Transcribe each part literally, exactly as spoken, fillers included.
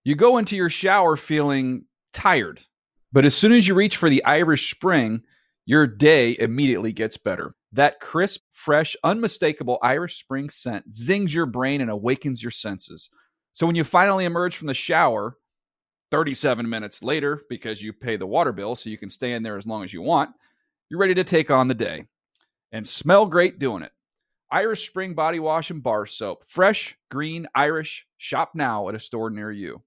You go into your shower feeling tired, but as soon as you reach for the Irish Spring, your day immediately gets better. That crisp, fresh, unmistakable Irish Spring scent zings your brain and awakens your senses. So when you finally emerge from the shower, thirty-seven minutes later, because you pay the water bill so you can stay in there as long as you want, you're ready to take on the day. And smell great doing it. Irish Spring Body Wash and Bar Soap. Fresh, green, Irish. Shop now at a store near you.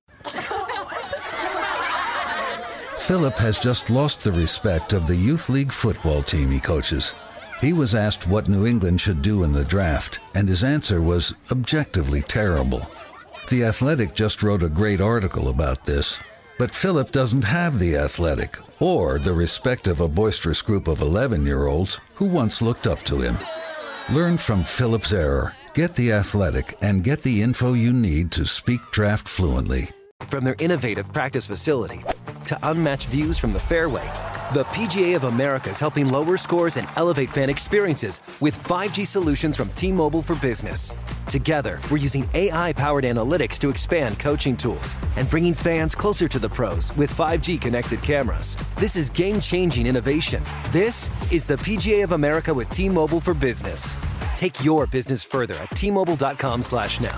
Philip has just lost the respect of the youth league football team he coaches. He was asked what New England should do in the draft, and his answer was objectively terrible. The Athletic just wrote a great article about this, but Philip doesn't have the Athletic or the respect of a boisterous group of eleven-year-olds who once looked up to him. Learn from Philip's error, get the Athletic, and get the info you need to speak draft fluently. From their innovative practice facility to unmatched views from the fairway, the P G A of America is helping lower scores and elevate fan experiences with five G solutions from T-Mobile for Business. Together, we're using A I-powered analytics to expand coaching tools and bringing fans closer to the pros with five G connected cameras. This is game-changing innovation. This is the P G A of America with T-Mobile for Business. Take your business further at T-Mobile.com slash now.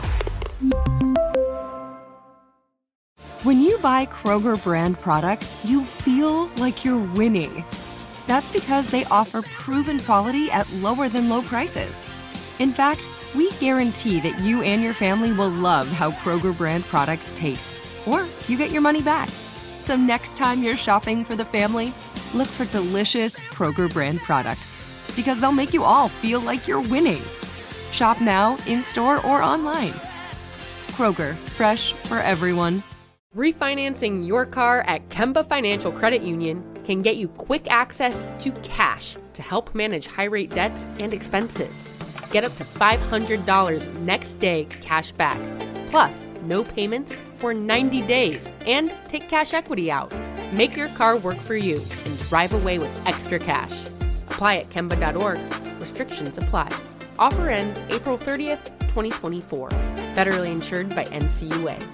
When you buy Kroger brand products, you feel like you're winning. That's because they offer proven quality at lower than low prices. In fact, we guarantee that you and your family will love how Kroger brand products taste, or you get your money back. So next time you're shopping for the family, look for delicious Kroger brand products, because they'll make you all feel like you're winning. Shop now, in-store, or online. Kroger, fresh for everyone. Refinancing your car at Kemba Financial Credit Union can get you quick access to cash to help manage high-rate debts and expenses. Get up to five hundred dollars next day cash back, plus no payments for ninety days, and take cash equity out. Make your car work for you and drive away with extra cash. Apply at Kemba dot org. Restrictions apply. Offer ends April thirtieth, twenty twenty-four. Federally insured by N C U A.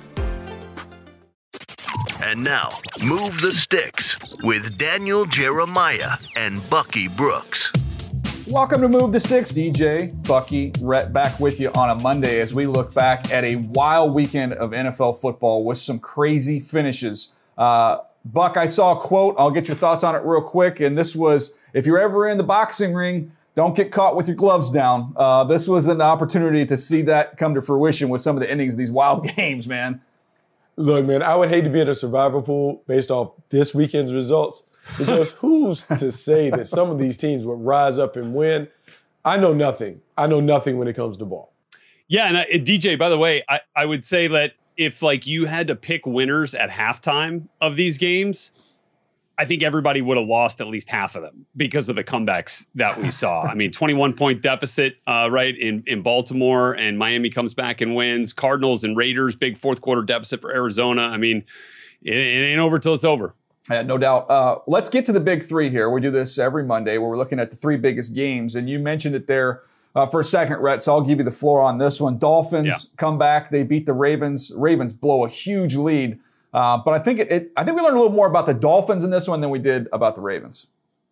And now, Move the Sticks with Daniel Jeremiah and Bucky Brooks. Welcome to Move the Sticks. D J, Bucky, Rhett back with you on a Monday as we look back at a wild weekend of N F L football with some crazy finishes. Uh, Buck, I saw a quote. I'll get your thoughts on it real quick. And this was, if you're ever in the boxing ring, don't get caught with your gloves down. Uh, this was an opportunity to see that come to fruition with some of the endings of these wild games, man. Look, man, I would hate to be in a survivor pool based off this weekend's results, because who's to say that some of these teams would rise up and win? I know nothing. I know nothing when it comes to ball. Yeah, and uh, D J, by the way, I, I would say that if like you had to pick winners at halftime of these games, I think everybody would have lost at least half of them because of the comebacks that we saw. I mean, twenty-one point deficit, uh, right, in, in Baltimore, and Miami comes back and wins. Cardinals and Raiders, big fourth quarter deficit for Arizona. I mean, it, it ain't over till it's over. Yeah, no doubt. Uh, let's get to the big three here. We do this every Monday where we're looking at the three biggest games, and you mentioned it there uh, for a second, Rhett, so I'll give you the floor on this one. Dolphins yeah. come back. They beat the Ravens. Ravens blow a huge lead. Uh, but I think it, it. I think we learned a little more about the Dolphins in this one than we did about the Ravens.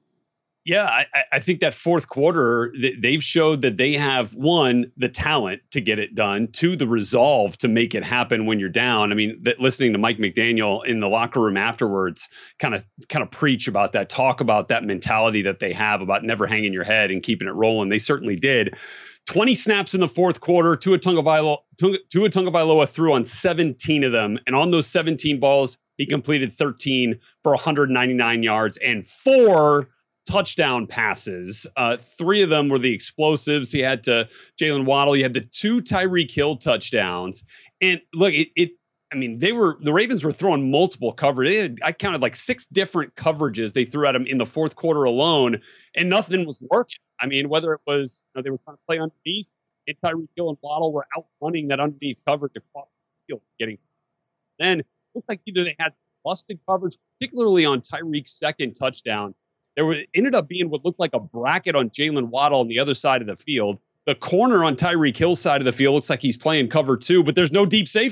Yeah, I, I think that fourth quarter, they've showed that they have, one, the talent to get it done, two, the resolve to make it happen when you're down. I mean, that listening to Mike McDaniel in the locker room afterwards kind of kind of preach about that, talk about that mentality that they have about never hanging your head and keeping it rolling. They certainly did. twenty snaps in the fourth quarter. Tua Tagovailoa, Tua Tagovailoa threw on seventeen of them. And on those seventeen balls, he completed thirteen for one hundred ninety-nine yards and four touchdown passes. Uh, three of them were the explosives. He had to Jalen Waddle. He had the two Tyreek Hill touchdowns. And look, it, it I mean, they were the Ravens were throwing multiple coverage. They had, I counted like six different coverages they threw at him in the fourth quarter alone, and nothing was working. I mean, whether it was, you know, they were trying to play underneath, and Tyreek Hill and Waddle were out running that underneath coverage across the field, getting. Then it looked like either they had busted coverage, particularly on Tyreek's second touchdown. There was, ended up being what looked like a bracket on Jalen Waddle on the other side of the field. The corner on Tyreek Hill's side of the field looks like he's playing cover two, but there's no deep safety.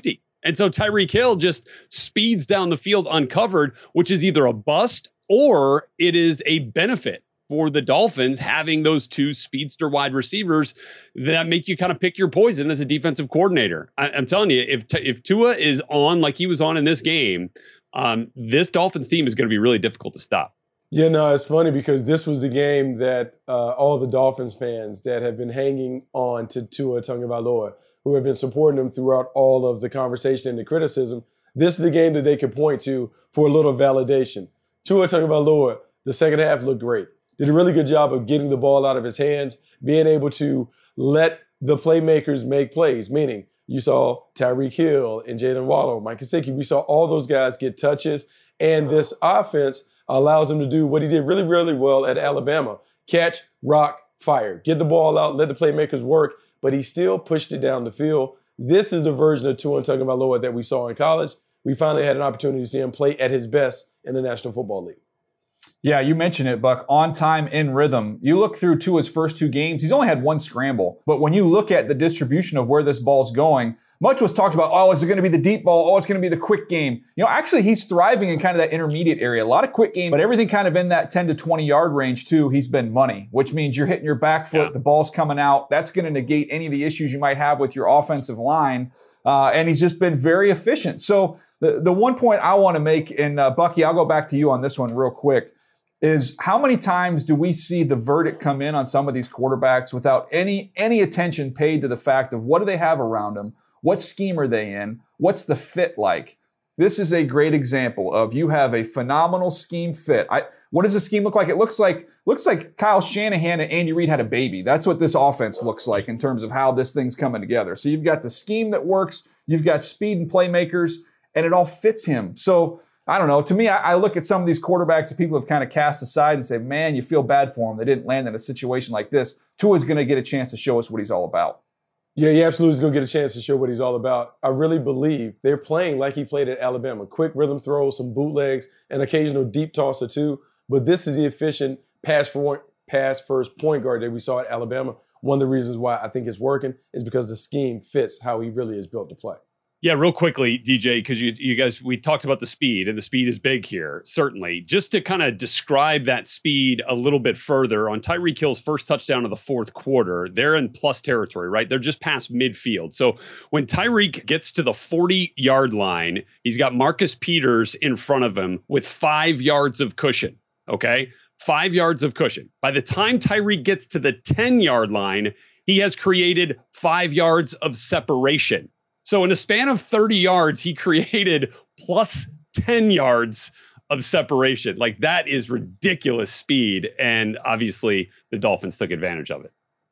And so Tyreek Hill just speeds down the field uncovered, which is either a bust or it is a benefit for the Dolphins having those two speedster wide receivers that make you kind of pick your poison as a defensive coordinator. I, I'm telling you, if if Tua is on like he was on in this game, um, this Dolphins team is going to be really difficult to stop. Yeah, no, it's funny because this was the game that uh, all the Dolphins fans that have been hanging on to Tua Tagovailoa, who have been supporting him throughout all of the conversation and the criticism, this is the game that they could point to for a little validation. Tua Tagovailoa, the second half looked great. Did a really good job of getting the ball out of his hands, being able to let the playmakers make plays, meaning you saw Tyreek Hill and Jalen Waddle, Mike Gesicki. We saw all those guys get touches, and this offense allows him to do what he did really, really well at Alabama. Catch, rock, fire. Get the ball out, let the playmakers work, but he still pushed it down the field. This is the version of Tua Tagovailoa that we saw in college. We finally had an opportunity to see him play at his best in the National Football League. Yeah, you mentioned it, Buck. On time, in rhythm. You look through Tua's first two games, he's only had one scramble. But when you look at the distribution of where this ball's going, much was talked about, oh, is it going to be the deep ball? Oh, it's going to be the quick game. You know, actually, he's thriving in kind of that intermediate area. A lot of quick game, but everything kind of in that ten to twenty yard range, too, he's been money, which means you're hitting your back foot, yeah. The ball's coming out. That's going to negate any of the issues you might have with your offensive line. Uh, and he's just been very efficient. So the, the one point I want to make, and uh, Bucky, I'll go back to you on this one real quick, is how many times do we see the verdict come in on some of these quarterbacks without any any attention paid to the fact of what do they have around them? What scheme are they in? What's the fit like? This is a great example of you have a phenomenal scheme fit. I, what does the scheme look like? It looks like looks like Kyle Shanahan and Andy Reid had a baby. That's what this offense looks like in terms of how this thing's coming together. So you've got the scheme that works, you've got speed and playmakers, and it all fits him. So I don't know. To me, I, I look at some of these quarterbacks that people have kind of cast aside and say, man, you feel bad for them. They didn't land in a situation like this. Tua's going to get a chance to show us what he's all about. Yeah, he absolutely is going to get a chance to show what he's all about. I really believe they're playing like he played at Alabama. Quick rhythm throws, some bootlegs, an occasional deep toss or two. But this is the efficient pass, for, pass first point guard that we saw at Alabama. One of the reasons why I think it's working is because the scheme fits how he really is built to play. Yeah, real quickly, D J, because you you guys, we talked about the speed, and the speed is big here, certainly. Just to kind of describe that speed a little bit further, on Tyreek Hill's first touchdown of the fourth quarter, they're in plus territory, right? They're just past midfield. So when Tyreek gets to the forty-yard line, he's got Marcus Peters in front of him with five yards of cushion, okay? Five yards of cushion. By the time Tyreek gets to the ten-yard line, he has created five yards of separation. So in a span of thirty yards, he created plus ten yards of separation. Like, that is ridiculous speed. And obviously the Dolphins took advantage of it.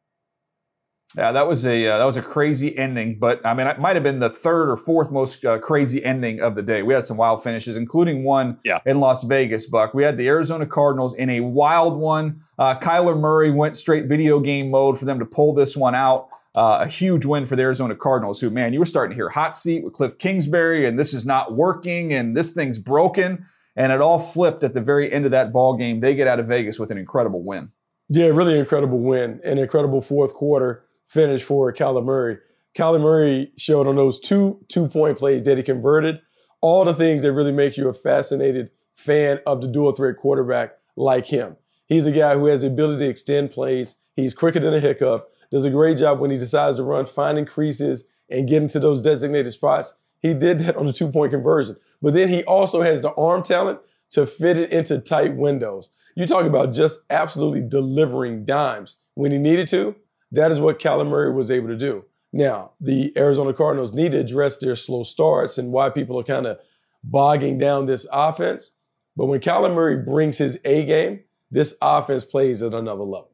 Yeah, that was a uh, that was a crazy ending, but I mean, it might have been the third or fourth most uh, crazy ending of the day. We had some wild finishes, including one yeah. in Las Vegas, Buck. We had the Arizona Cardinals in a wild one. Uh, Kyler Murray went straight video game mode for them to pull this one out. Uh, a huge win for the Arizona Cardinals, who, man, you were starting to hear hot seat with Cliff Kingsbury, and this is not working, and this thing's broken, and it all flipped at the very end of that ball game. They get out of Vegas with an incredible win. Yeah, really incredible win, an incredible fourth quarter finish for Kyler Murray. Kyler Murray showed on those two two-point plays that he converted all the things that really make you a fascinated fan of the dual threat quarterback like him. He's a guy who has the ability to extend plays. He's quicker than a hiccup. Does a great job when he decides to run, finding creases and getting to those designated spots. He did that on the two-point conversion. But then he also has the arm talent to fit it into tight windows. You talk about just absolutely delivering dimes when he needed to. That is what Kyler Murray was able to do. Now, the Arizona Cardinals need to address their slow starts and why people are kind of bogging down this offense. But when Kyler Murray brings his A game, this offense plays at another level.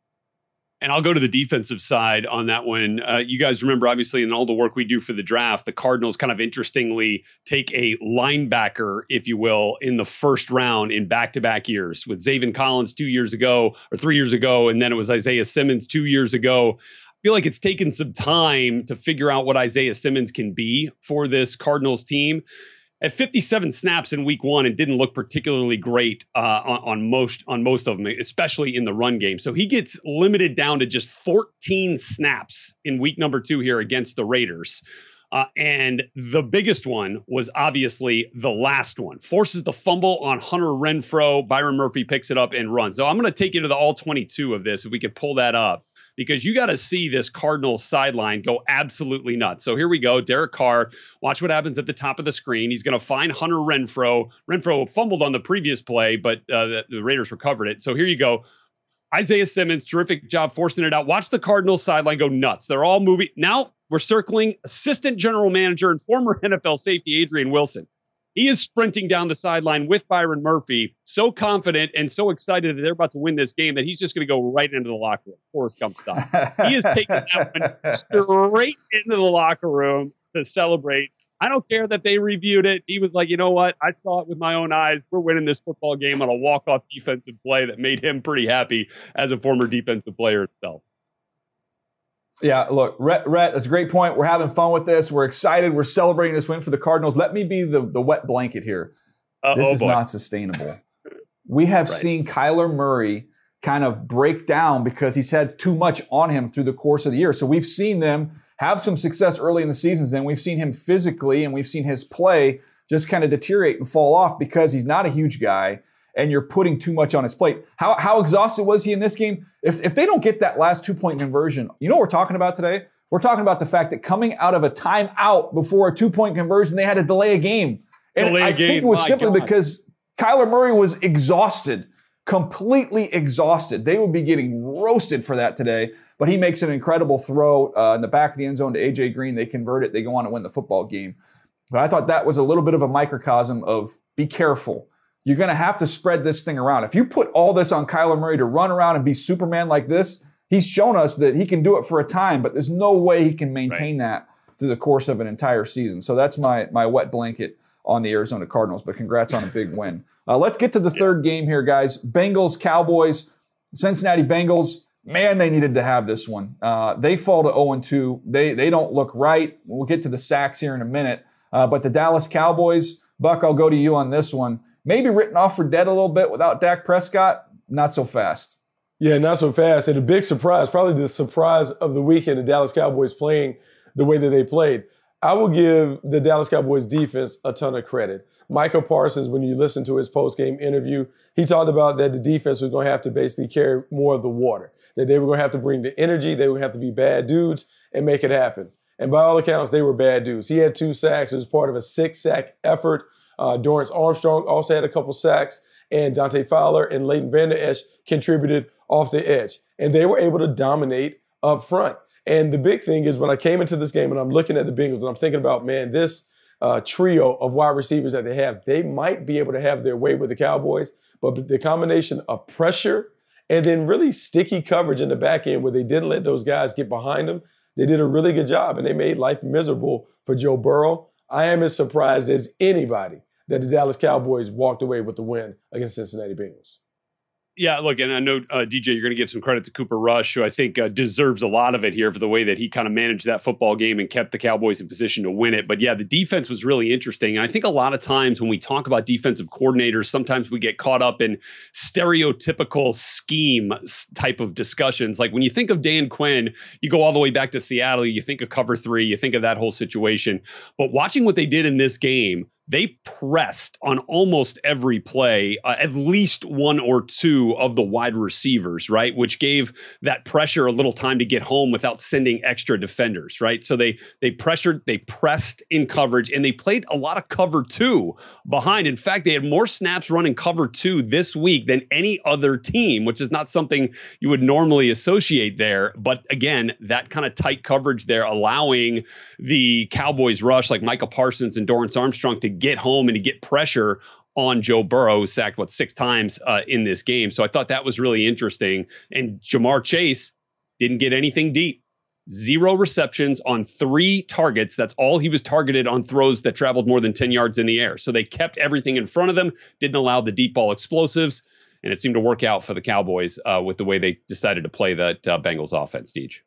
And I'll go to the defensive side on that one. Uh, you guys remember, obviously, in all the work we do for the draft, the Cardinals kind of interestingly take a linebacker, if you will, in the first round in back-to-back years with Zaven Collins two years ago or three years ago, and then it was Isaiah Simmons two years ago. I feel like it's taken some time to figure out what Isaiah Simmons can be for this Cardinals team. At fifty-seven snaps in week one, and didn't look particularly great uh, on, on most on most of them, especially in the run game. So he gets limited down to just fourteen snaps in week number two here against the Raiders. Uh, and the biggest one was obviously the last one. Forces the fumble on Hunter Renfrow. Byron Murphy picks it up and runs. So I'm going to take you to the all twenty-two of this, if we could pull that up, because you got to see this Cardinals sideline go absolutely nuts. So here we go. Derek Carr, watch what happens at the top of the screen. He's going to find Hunter Renfrow. Renfrow fumbled on the previous play, but uh, the, the Raiders recovered it. So here you go. Isaiah Simmons, terrific job forcing it out. Watch the Cardinals sideline go nuts. They're all moving. Now we're circling assistant general manager and former N F L safety Adrian Wilson. He is sprinting down the sideline with Byron Murphy, so confident and so excited that they're about to win this game that he's just going to go right into the locker room. Forrest Gump style. He is taking that one straight into the locker room to celebrate. I don't care that they reviewed it. He was like, you know what? I saw it with my own eyes. We're winning this football game on a walk-off defensive play that made him pretty happy as a former defensive player himself. Yeah, look, Rhett, Rhett, that's a great point. We're having fun with this. We're excited. We're celebrating this win for the Cardinals. Let me be the, the wet blanket here. Uh, this oh is boy. not sustainable. We have right. seen Kyler Murray kind of break down because he's had too much on him through the course of the year. So we've seen them have some success early in the seasons, and we've seen him physically and we've seen his play just kind of deteriorate and fall off because he's not a huge guy and you're putting too much on his plate. How how exhausted was he in this game? If if they don't get that last two-point conversion, you know what we're talking about today? We're talking about the fact that coming out of a timeout before a two-point conversion, they had to delay a game. And delay I a game. think it was My simply God. because Kyler Murray was exhausted, completely exhausted. They would be getting roasted for that today. But he makes an incredible throw uh, in the back of the end zone to A J Green. They convert it. They go on to win the football game. But I thought that was a little bit of a microcosm of be careful. You're going to have to spread this thing around. If you put all this on Kyler Murray to run around and be Superman like this, he's shown us that he can do it for a time, but there's no way he can maintain right. that through the course of an entire season. So that's my my wet blanket on the Arizona Cardinals. But congrats on a big win. Uh, let's get to the third game here, guys. Bengals, Cowboys, Cincinnati Bengals. Man, they needed to have this one. Uh, they fall to oh and two. They they don't look right. We'll get to the sacks here in a minute. Uh, but the Dallas Cowboys, Buck, I'll go to you on this one. Maybe written off for dead a little bit without Dak Prescott. Not so fast. Yeah, not so fast. And a big surprise, probably the surprise of the weekend, the Dallas Cowboys playing the way that they played. I will give the Dallas Cowboys defense a ton of credit. Micah Parsons, when you listen to his post-game interview, he talked about that the defense was going to have to basically carry more of the water, that they were going to have to bring the energy, they would have to be bad dudes and make it happen. And by all accounts, they were bad dudes. He had two sacks. It was part of a six-sack effort. Uh, Dorrance Armstrong also had a couple sacks, and Dante Fowler and Leighton Vander Esch contributed off the edge. And they were able to dominate up front. And the big thing is when I came into this game and I'm looking at the Bengals and I'm thinking about, man, this uh, trio of wide receivers that they have, they might be able to have their way with the Cowboys. But the combination of pressure and then really sticky coverage in the back end where they didn't let those guys get behind them, they did a really good job and they made life miserable for Joe Burrow. I am as surprised as anybody that the Dallas Cowboys walked away with the win against Cincinnati Bengals. Yeah, look, and I know, uh, D J, you're going to give some credit to Cooper Rush, who I think uh, deserves a lot of it here for the way that he kind of managed that football game and kept the Cowboys in position to win it. But yeah, the defense was really interesting. And I think a lot of times when we talk about defensive coordinators, sometimes we get caught up in stereotypical scheme type of discussions. Like when you think of Dan Quinn, you go all the way back to Seattle, you think of cover three, you think of that whole situation. But watching what they did in this game, they pressed on almost every play, uh, at least one or two of the wide receivers, right? Which gave that pressure a little time to get home without sending extra defenders, right? So they they pressured, they pressed in coverage, and they played a lot of cover two behind. In fact, they had more snaps running cover two this week than any other team, which is not something you would normally associate there. But again, that kind of tight coverage there, allowing the Cowboys rush like Micah Parsons and Dorrance Armstrong to get home and to get pressure on Joe Burrow, who sacked, what, six times uh, in this game. So I thought that was really interesting. And Jamar Chase didn't get anything deep. Zero receptions on three targets. That's all he was targeted on throws that traveled more than ten yards in the air. So they kept everything in front of them, didn't allow the deep ball explosives, and it seemed to work out for the Cowboys uh, with the way they decided to play that uh, Bengals offense, Deej.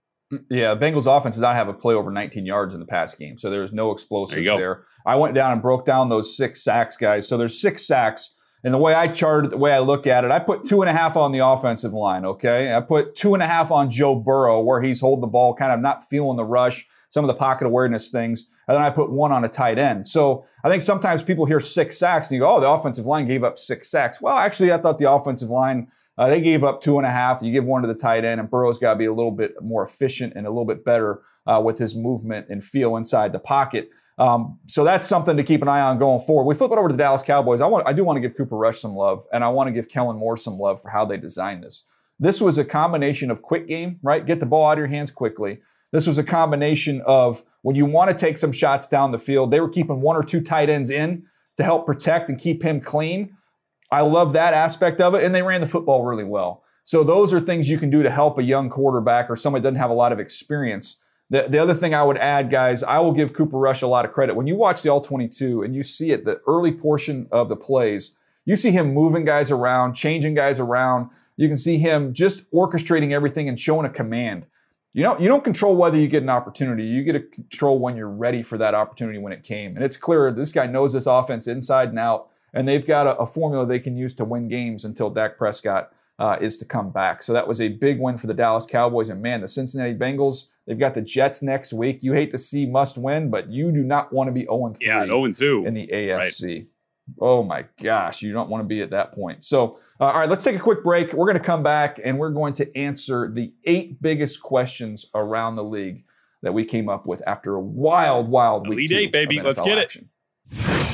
Yeah, Bengals offense does not have a play over nineteen yards in the past game, so there's no explosives there, there. I went down and broke down those six sacks, guys. So there's six sacks, and the way I charted it, the way I look at it, I put two and a half on the offensive line, okay? I put two and a half on Joe Burrow, where he's holding the ball, kind of not feeling the rush, some of the pocket awareness things, and then I put one on a tight end. So I think sometimes people hear six sacks and you go, oh, the offensive line gave up six sacks. Well, actually, I thought the offensive line, uh, they gave up two and a half. You give one to the tight end, and Burrow's got to be a little bit more efficient and a little bit better uh, with his movement and feel inside the pocket. Um, so that's something to keep an eye on going forward. We flip it over to the Dallas Cowboys. I want, I do want to give Cooper Rush some love, and I want to give Kellen Moore some love for how they designed this. This was a combination of quick game, right? Get the ball out of your hands quickly. This was a combination of when you want to take some shots down the field, they were keeping one or two tight ends in to help protect and keep him clean. I love that aspect of it, and they ran the football really well. So those are things you can do to help a young quarterback or somebody that doesn't have a lot of experience. The, the other thing I would add, guys, I will give Cooper Rush a lot of credit. When you watch the all twenty-two and you see it, the early portion of the plays, you see him moving guys around, changing guys around. You can see him just orchestrating everything and showing a command. You know, you don't control whether you get an opportunity. You get to control when you're ready for that opportunity when it came. And it's clear this guy knows this offense inside and out, and they've got a, a formula they can use to win games until Dak Prescott uh, is to come back. So that was a big win for the Dallas Cowboys. And man, the Cincinnati Bengals, they've got the Jets next week. You hate to see must win, but you do not want to be oh and three yeah, oh and two in the A F C. Right. Oh my gosh, you don't want to be at that point. So, uh, all right, let's take a quick break. We're going to come back and we're going to answer the eight biggest questions around the league that we came up with after a wild, wild week. Elite eight, baby. Let's get action. it.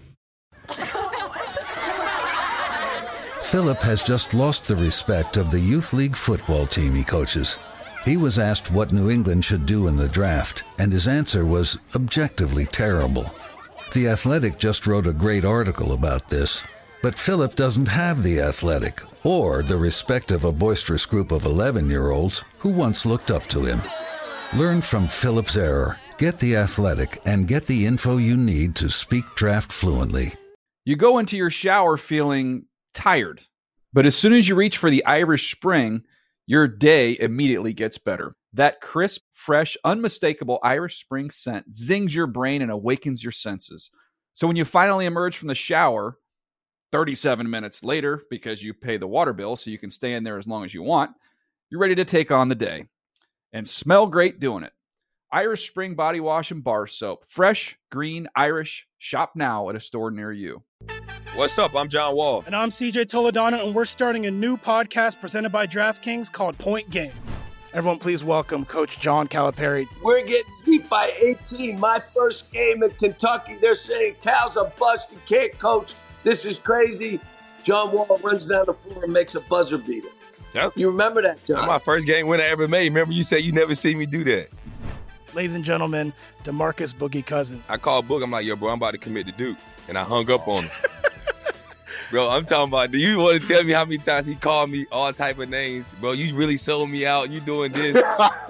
Philip has just lost the respect of the youth league football team he coaches. He was asked what New England should do in the draft, and his answer was objectively terrible. The Athletic just wrote a great article about this, but Philip doesn't have The Athletic or the respect of a boisterous group of eleven-year-olds who once looked up to him. Learn from Philip's error, get The Athletic, and get the info you need to speak draft fluently. You go into your shower feeling tired, but as soon as you reach for the Irish Spring, your day immediately gets better. That crisp, fresh, unmistakable Irish Spring scent zings your brain and awakens your senses. So when you finally emerge from the shower, thirty-seven minutes later, because you pay the water bill so you can stay in there as long as you want, you're ready to take on the day. And smell great doing it. Irish Spring Body Wash and Bar Soap. Fresh, green, Irish. Shop now at a store near you. What's up? I'm John Wall. And I'm C J Toledano, and we're starting a new podcast presented by DraftKings called Point Game. Everyone, please welcome Coach John Calipari. We're getting beat by eighteen. My first game in Kentucky. They're saying Cal's a bust. He can't coach. This is crazy. John Wall runs down the floor and makes a buzzer beater. Yep. You remember that, John? That's my first game win I ever made. Remember you said you never seen me do that. Ladies and gentlemen, DeMarcus Boogie Cousins. I called Boog. I'm like, yo, bro, I'm about to commit to Duke. And I hung up on him. Bro, I'm talking about, do you want to tell me how many times he called me all type of names? Bro, you really sold me out. You doing this.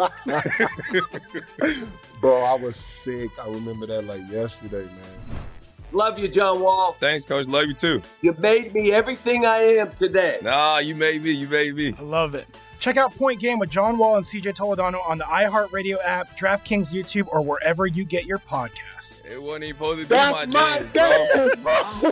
Bro, I was sick. I remember that like yesterday, man. Love you, John Wall. Thanks, Coach. Love you, too. You made me everything I am today. Nah, you made me. You made me. I love it. Check out Point Game with John Wall and C J Toledano on the iHeartRadio app, DraftKings YouTube, or wherever you get your podcasts. It wasn't even supposed to be That's my, my game, bro.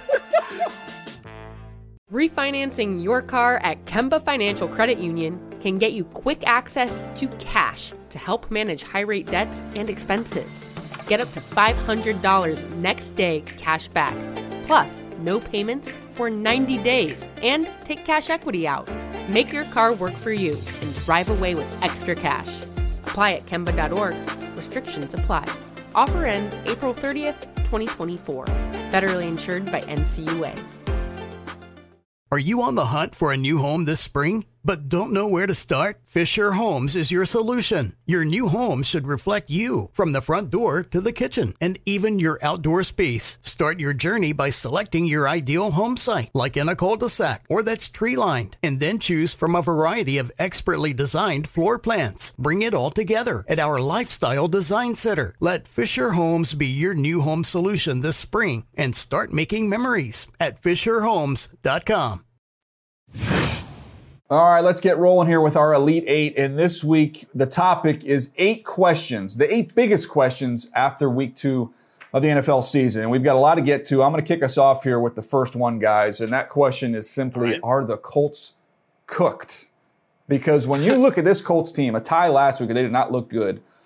Refinancing your car at Kemba Financial Credit Union can get you quick access to cash to help manage high-rate debts and expenses. Get up to five hundred dollars next day cash back, plus no payments for ninety days, and take cash equity out. Make your car work for you and drive away with extra cash. Apply at Kemba dot org. Restrictions apply. Offer ends April thirtieth, twenty twenty-four. Federally insured by N C U A. Are you on the hunt for a new home this spring, but don't know where to start? Fisher Homes is your solution. Your new home should reflect you, from the front door to the kitchen, and even your outdoor space. Start your journey by selecting your ideal home site, like in a cul-de-sac or that's tree-lined, and then choose from a variety of expertly designed floor plans. Bring it all together at our Lifestyle Design Center. Let Fisher Homes be your new home solution this spring, and start making memories at fisher homes dot com. All right, let's get rolling here with our Elite Eight. And this week, the topic is eight questions, the eight biggest questions after week two of the N F L season. And we've got a lot to get to. I'm going to kick us off here with the first one, guys. And that question is simply, right. Are the Colts cooked? Because when you look at this Colts team, a tie last week, they did not look good.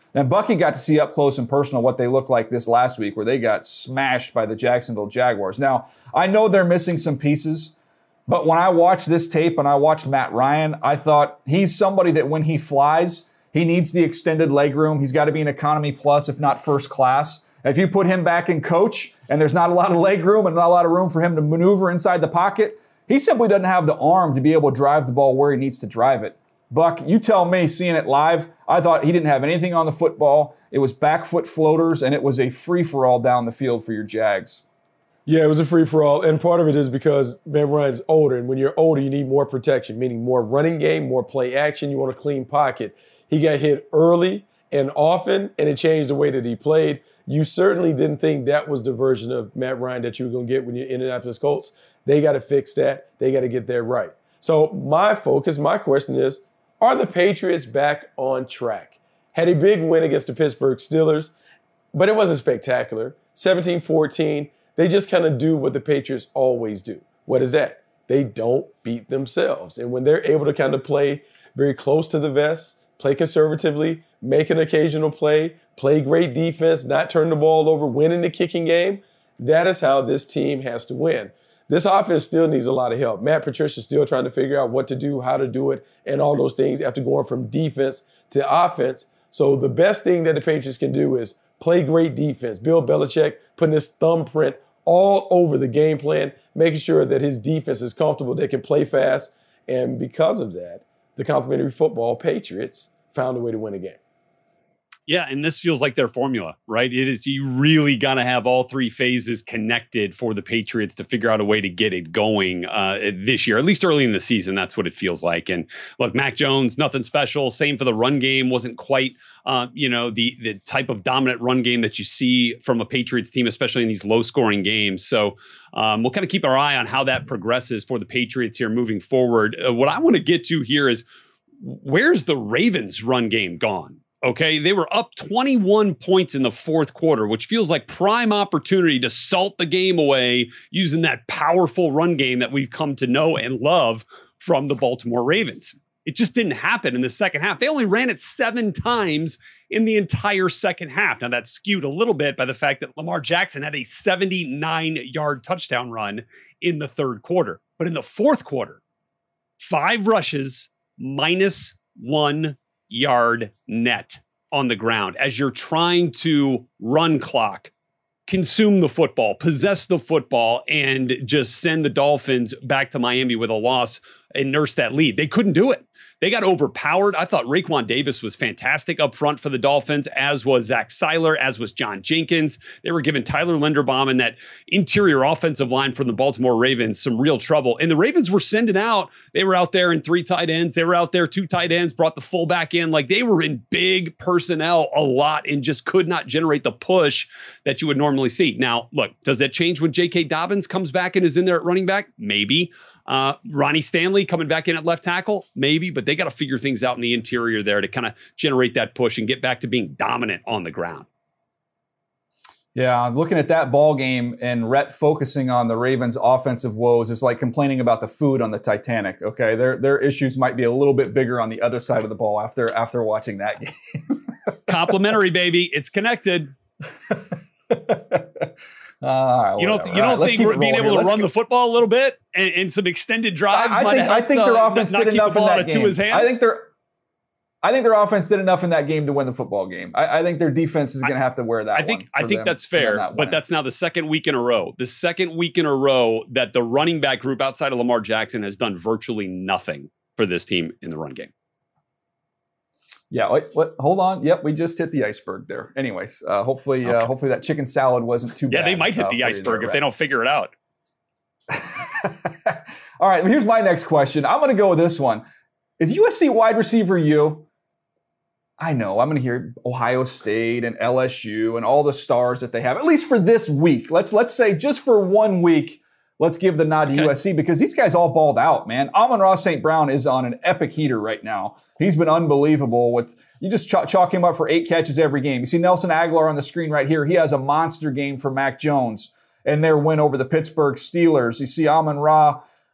And Bucky got to see up close and personal what they looked like this last week, where they got smashed by the Jacksonville Jaguars. Now, I know they're missing some pieces, but when I watched this tape and I watched Matt Ryan, I thought he's somebody that when he flies, he needs the extended leg room. He's got to be an economy plus, if not first class. If you put him back in coach and there's not a lot of leg room and not a lot of room for him to maneuver inside the pocket, he simply doesn't have the arm to be able to drive the ball where he needs to drive it. Buck, you tell me, seeing it live, I thought he didn't have anything on the football. It was back foot floaters, and it was a free-for-all down the field for your Jags. Yeah, it was a free-for-all, and part of it is because Matt Ryan's older, and when you're older, you need more protection, meaning more running game, more play action. You want a clean pocket. He got hit early and often, and it changed the way that he played. You certainly didn't think that was the version of Matt Ryan that you were going to get when you're Indianapolis Colts. They got to fix that. They got to get that right. So my focus, my question is, are the Patriots back on track? Had a big win against the Pittsburgh Steelers, but it wasn't spectacular. seventeen fourteen, they just kind of do what the Patriots always do. What is that? They don't beat themselves. And when they're able to kind of play very close to the vest, play conservatively, make an occasional play, play great defense, not turn the ball over, win in the kicking game, that is how this team has to win. This offense still needs a lot of help. Matt Patricia's still trying to figure out what to do, how to do it, and all those things after going from defense to offense. So the best thing that the Patriots can do is play great defense. Bill Belichick putting his thumbprint all over the game plan, making sure that his defense is comfortable, they can play fast. And because of that, the complimentary football Patriots found a way to win a game. Yeah, and this feels like their formula, right? It is, you really got to have all three phases connected for the Patriots to figure out a way to get it going uh, this year, at least early in the season. That's what it feels like. And look, Mac Jones, nothing special. Same for the run game. Wasn't quite, uh, you know, the the type of dominant run game that you see from a Patriots team, especially in these low-scoring games. So um, we'll kind of keep our eye on how that progresses for the Patriots here moving forward. Uh, what I want to get to here is, where's the Ravens' run game gone? Okay, they were up twenty-one points in the fourth quarter, which feels like prime opportunity to salt the game away using that powerful run game that we've come to know and love from the Baltimore Ravens. It just didn't happen in the second half. They only ran it seven times in the entire second half. Now, that's skewed a little bit by the fact that Lamar Jackson had a seventy-nine-yard touchdown run in the third quarter. But in the fourth quarter, five rushes, minus one yard net on the ground as you're trying to run clock, consume the football, possess the football, and just send the Dolphins back to Miami with a loss and nurse that lead. They couldn't do it. They got overpowered. I thought Raekwon Davis was fantastic up front for the Dolphins, as was Zach Seiler, as was John Jenkins. They were giving Tyler Linderbaum and that interior offensive line from the Baltimore Ravens some real trouble. And the Ravens were sending out. They were out there in three tight ends. They were out there two tight ends, brought the fullback in. Like, they were in big personnel a lot and just could not generate the push that you would normally see. Now, look, does that change when J K. Dobbins comes back and is in there at running back? Maybe. Uh, Ronnie Stanley coming back in at left tackle? Maybe, but they got to figure things out in the interior there to kind of generate that push and get back to being dominant on the ground. Yeah, looking at that ball game and Rhett focusing on the Ravens' offensive woes is like complaining about the food on the Titanic. Okay, their their issues might be a little bit bigger on the other side of the ball after after watching that game. Complimentary, baby, it's connected. Uh, you don't, you don't right, think being able here. to let's run go. the football a little bit and, and some extended drives? I, I think, I think their uh, offense did enough in that game. I think their, I think their offense did enough in that game to win the football game. I, I think their defense is going to have to wear that. I think, one I think that's fair, but that's now the second week in a row. The second week in a row that the running back group outside of Lamar Jackson has done virtually nothing for this team in the run game. Yeah, wait, what, hold on. Yep, we just hit the iceberg there. Anyways, uh, hopefully, okay. uh, hopefully that chicken salad wasn't too yeah, bad. Yeah, they might hit uh, the iceberg if they don't figure it out. All right, here's my next question. I'm going to go with this one. Is U S C wide receiver you? I know, I'm going to hear Ohio State and L S U and all the stars that they have, at least for this week. Let's let's say just for one week, let's give the nod to okay. U S C because these guys all balled out, man. Amon-Ra Saint Brown is on an epic heater right now. He's been unbelievable. With you just chalk, chalk him up for eight catches every game. You see Nelson Aguilar on the screen right here. He has a monster game for Mac Jones and their win over the Pittsburgh Steelers. You see Amon-Ra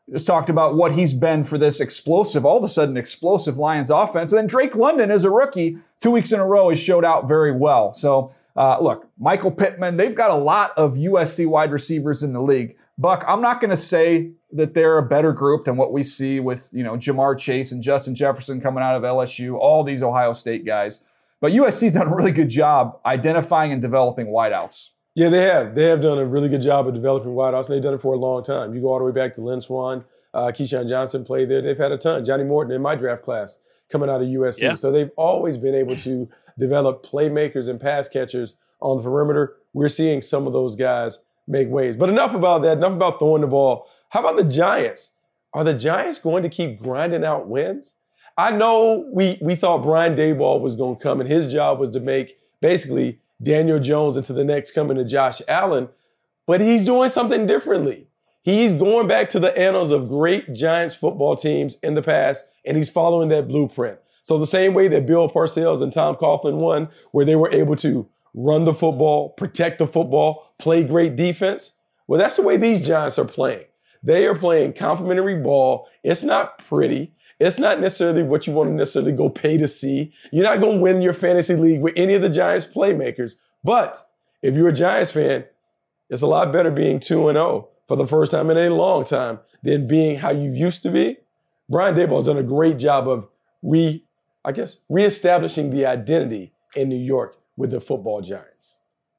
just talked about what he's been for this explosive, all of a sudden explosive Lions offense. And then Drake London, as a rookie, two weeks in a row has showed out very well. So, uh, look, Michael Pittman, they've got a lot of U S C wide receivers in the league. Buck, I'm not going to say that they're a better group than what we see with, you know, Jamar Chase and Justin Jefferson coming out of L S U, all these Ohio State guys. But U S C's done a really good job identifying and developing wideouts. Yeah, they have. They have done a really good job of developing wideouts, and they've done it for a long time. You go all the way back to Lynn Swann, uh, Keyshawn Johnson played there. They've had a ton. Johnny Morton in my draft class coming out of U S C. Yeah. So they've always been able to develop playmakers and pass catchers on the perimeter. We're seeing some of those guys make waves. But enough about that. Enough about throwing the ball. How about the Giants? Are the Giants going to keep grinding out wins? I know we we thought Brian Daboll was going to come, and his job was to make basically Daniel Jones into the next coming to Josh Allen, but he's doing something differently. He's going back to the annals of great Giants football teams in the past, and he's following that blueprint. So the same way that Bill Parcells and Tom Coughlin won, where they were able to run the football, protect the football, play great defense, well, that's the way these Giants are playing. They are playing complimentary ball. It's not pretty. It's not necessarily what you want to necessarily go pay to see. You're not going to win your fantasy league with any of the Giants playmakers. But if you're a Giants fan, it's a lot better being two and oh for the first time in a long time than being how you used to be. Brian Daboll has done a great job of re, I guess, reestablishing the identity in New York with the football Giants.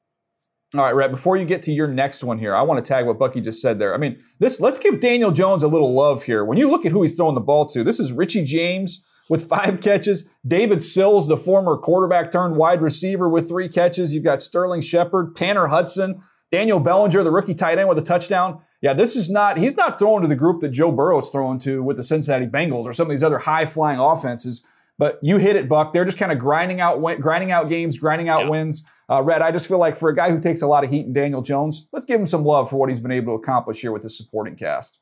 All right, Rhett, before you get to your next one here, I want to tag what Bucky just said there. I mean, this let's give Daniel Jones a little love here. When you look at who he's throwing the ball to, this is Richie James with five catches, David Sills, the former quarterback turned wide receiver, with three catches. You've got Sterling Shepard, Tanner Hudson, Daniel Bellinger, the rookie tight end with a touchdown. Yeah, this is not, he's not throwing to the group that Joe Burrow's throwing to with the Cincinnati Bengals or some of these other high-flying offenses. But you hit it, Buck. They're just kind of grinding out grinding out games, grinding out yeah. wins. Uh, Red, I just feel like for a guy who takes a lot of heat in Daniel Jones, let's give him some love for what he's been able to accomplish here with his supporting cast.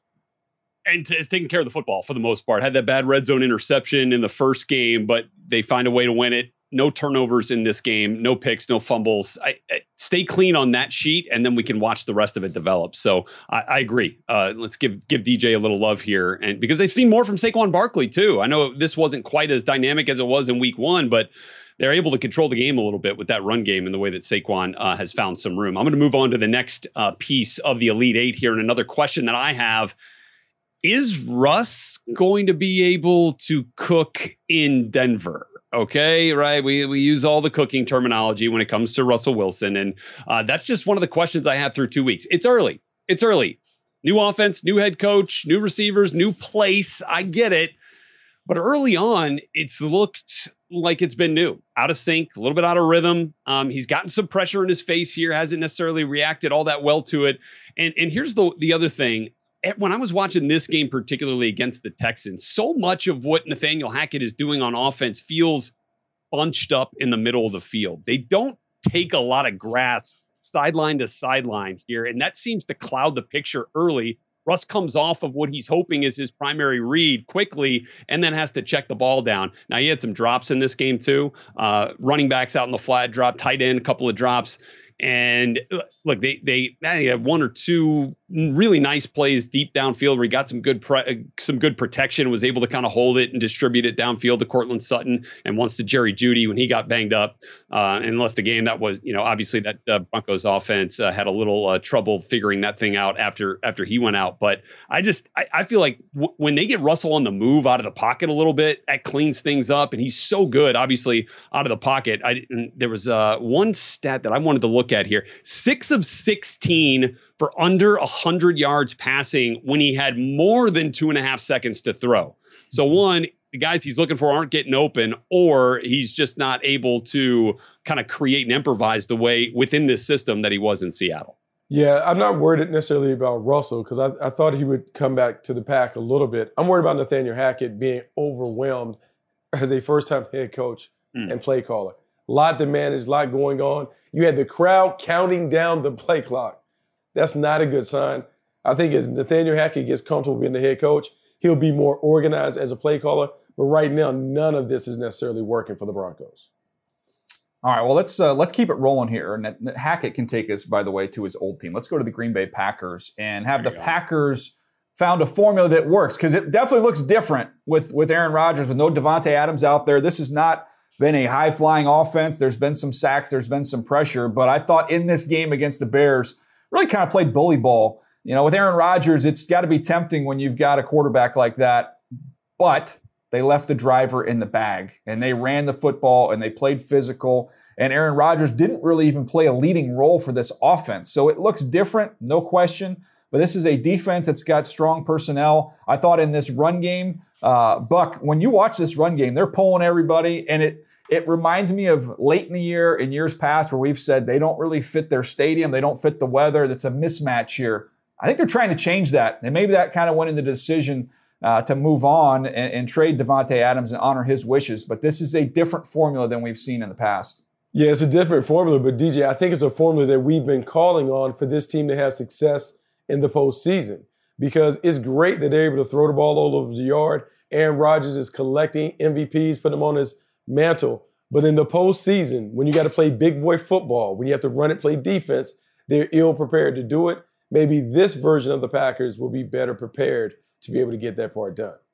And is taking care of the football for the most part. Had that bad red zone interception in the first game, but they find a way to win it. No turnovers in this game, no picks, no fumbles. I, I stay clean on that sheet, and then we can watch the rest of it develop. So I, I agree. Uh, let's give give D J a little love here, and because they've seen more from Saquon Barkley too. I know this wasn't quite as dynamic as it was in Week One, but they're able to control the game a little bit with that run game and the way that Saquon uh, has found some room. I'm going to move on to the next uh, piece of the Elite Eight here, and another question that I have. Is Russ going to be able to cook in Denver? Okay, right. We we use all the cooking terminology when it comes to Russell Wilson. And uh, that's just one of the questions I have through two weeks. It's early. It's early. New offense, new head coach, new receivers, new place. I get it. But early on, it's looked like it's been new, out of sync, a little bit out of rhythm. Um, he's gotten some pressure in his face here, hasn't necessarily reacted all that well to it. And, and here's the, the other thing. When I was watching this game, particularly against the Texans, so much of what Nathaniel Hackett is doing on offense feels bunched up in the middle of the field. They don't take a lot of grass sideline to sideline here, and that seems to cloud the picture early. Russ comes off of what he's hoping is his primary read quickly and then has to check the ball down. Now, he had some drops in this game, too. Uh, running backs out in the flat drop, tight end, a couple of drops. And look, they they, they had one or two really nice plays deep downfield where he got some good pre- some good protection, was able to kind of hold it and distribute it downfield to Cortland Sutton and once to Jerry Jeudy when he got banged up uh, and left the game. That was, you know, obviously that uh, Broncos offense uh, had a little uh, trouble figuring that thing out after after he went out. But I just I, I feel like w- when they get Russell on the move out of the pocket a little bit, that cleans things up, and he's so good, obviously out of the pocket. I there was uh, one stat that I wanted to look at here: six of sixteen for under one hundred yards passing when he had more than two and a half seconds to throw. So one, the guys he's looking for aren't getting open, or he's just not able to kind of create and improvise the way within this system that he was in Seattle. Yeah, I'm not worried necessarily about Russell because I, I thought he would come back to the pack a little bit. I'm worried about Nathaniel Hackett being overwhelmed as a first-time head coach mm. and play caller. A lot to manage, a lot going on. You had the crowd counting down the play clock. That's not a good sign. I think as Nathaniel Hackett gets comfortable being the head coach, he'll be more organized as a play caller. But right now, none of this is necessarily working for the Broncos. All right, well, let's uh, let's keep it rolling here. And Hackett can take us, by the way, to his old team. Let's go to the Green Bay Packers and have the Packers found a formula that works, because it definitely looks different with, with Aaron Rodgers, with no Devontae Adams out there. This has not been a high-flying offense. There's been some sacks. There's been some pressure. But I thought in this game against the Bears, really kind of played bully ball. You know, with Aaron Rodgers, it's got to be tempting when you've got a quarterback like that. But they left the driver in the bag, and they ran the football, and they played physical. And Aaron Rodgers didn't really even play a leading role for this offense. So it looks different, no question. But this is a defense that's got strong personnel. I thought in this run game, uh, Buck, when you watch this run game, they're pulling everybody. And it it reminds me of late in the year, in years past, where we've said they don't really fit their stadium. They don't fit the weather. That's a mismatch here. I think they're trying to change that. And maybe that kind of went into the decision uh, to move on and, and trade Devontae Adams and honor his wishes. But this is a different formula than we've seen in the past. Yeah, it's a different formula. But, D J, I think it's a formula that we've been calling on for this team to have success in the postseason, because it's great that they're able to throw the ball all over the yard. Aaron Rodgers is collecting M V Ps, putting them on his mantle. But in the postseason, when you got to play big boy football, when you have to run it, play defense, they're ill prepared to do it. Maybe this version of the Packers will be better prepared to be able to get that part done.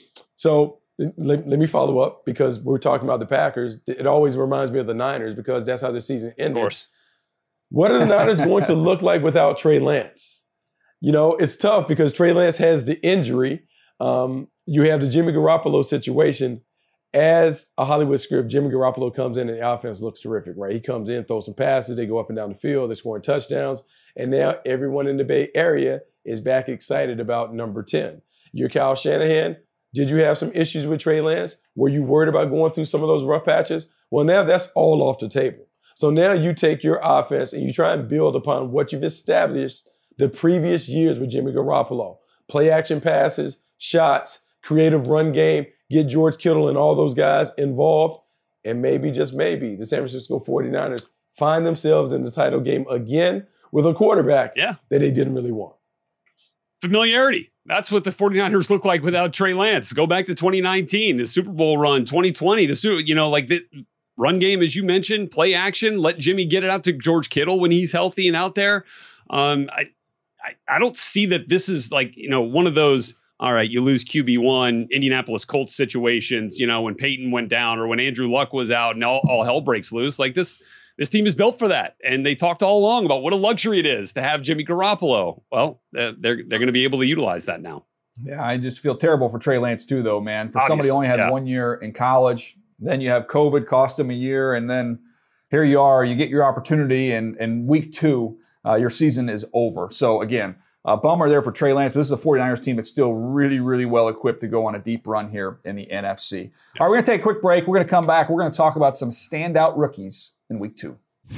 So let, let me follow up, because we're talking about the Packers. It always reminds me of the Niners, because that's how the season ended. Of course. What are the Niners going to look like without Trey Lance? You know, it's tough because Trey Lance has the injury. Um, you have the Jimmy Garoppolo situation. As a Hollywood script, Jimmy Garoppolo comes in and the offense looks terrific, right? He comes in, throws some passes, they go up and down the field, they're scoring touchdowns, and now everyone in the Bay Area is back excited about number ten. You're Kyle Shanahan. Did you have some issues with Trey Lance? Were you worried about going through some of those rough patches? Well, now that's all off the table. So now you take your offense and you try and build upon what you've established the previous years with Jimmy Garoppolo. Play action passes, shots, creative run game, get George Kittle and all those guys involved, and maybe, just maybe, the San Francisco forty-niners find themselves in the title game again with a quarterback yeah. that they didn't really want. Familiarity. That's what the forty-niners look like without Trey Lance. Go back to twenty nineteen, the Super Bowl run, twenty twenty, the you know, like the run game, as you mentioned, play action, let Jimmy get it out to George Kittle when he's healthy and out there. Um, I, I, I don't see that this is like, you know, one of those, all right, you lose Q B one, Indianapolis Colts situations, you know, when Peyton went down or when Andrew Luck was out and all, all hell breaks loose. Like this, this team is built for that. And they talked all along about what a luxury it is to have Jimmy Garoppolo. Well, uh, they're, they're going to be able to utilize that now. Yeah, I just feel terrible for Trey Lance too, though, man. For Obviously, somebody who only had yeah. one year in college, then you have COVID cost him a year, and then here you are, you get your opportunity, and, and week two, uh, your season is over. So again, Uh, bummer there for Trey Lance, but this is a forty-niners team that's still really, really well equipped to go on a deep run here in the N F C. Yeah. All right, we're going to take a quick break. We're going to come back. We're going to talk about some standout rookies in week two.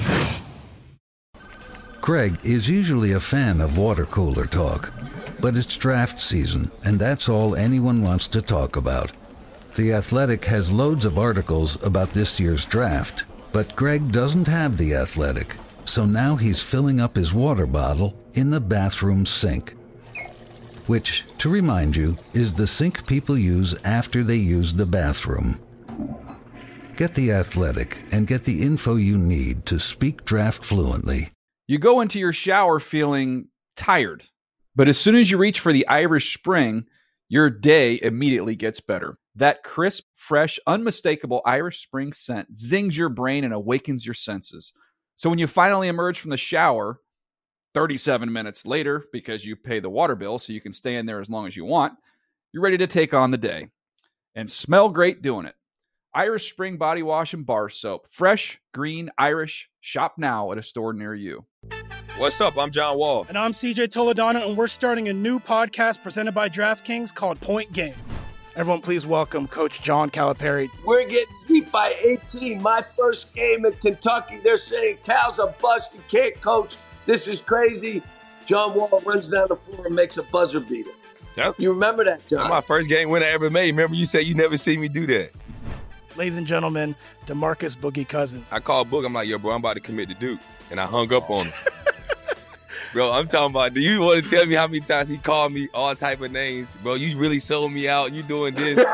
Greg is usually a fan of water cooler talk, but it's draft season, and that's all anyone wants to talk about. The Athletic has loads of articles about this year's draft, but Greg doesn't have The Athletic. So now he's filling up his water bottle in the bathroom sink, which, to remind you, is the sink people use after they use the bathroom. Get The Athletic and get the info you need to speak draft fluently. You go into your shower feeling tired, but as soon as you reach for the Irish Spring, your day immediately gets better. That crisp, fresh, unmistakable Irish Spring scent zings your brain and awakens your senses. So when you finally emerge from the shower, thirty-seven minutes later, because you pay the water bill so you can stay in there as long as you want, you're ready to take on the day and smell great doing it. Irish Spring Body Wash and Bar Soap. Fresh, green, Irish. Shop now at a store near you. What's up? I'm John Wall. And I'm C J Toledano, and we're starting a new podcast presented by DraftKings called Point Game. Everyone, please welcome Coach John Calipari. We're getting beat by eighteen. My first game in Kentucky, they're saying Cal's a bust. He can't coach. This is crazy. John Wall runs down the floor and makes a buzzer beater. Yep. You remember that, John? That's my first game win I ever made. Remember you said you never see me do that. Ladies and gentlemen, DeMarcus Boogie Cousins. I called Boog. I'm like, yo, bro, I'm about to commit to Duke. And I hung up on him. Bro, I'm talking about, do you want to tell me how many times he called me all type of names? Bro, you really sold me out. You doing this.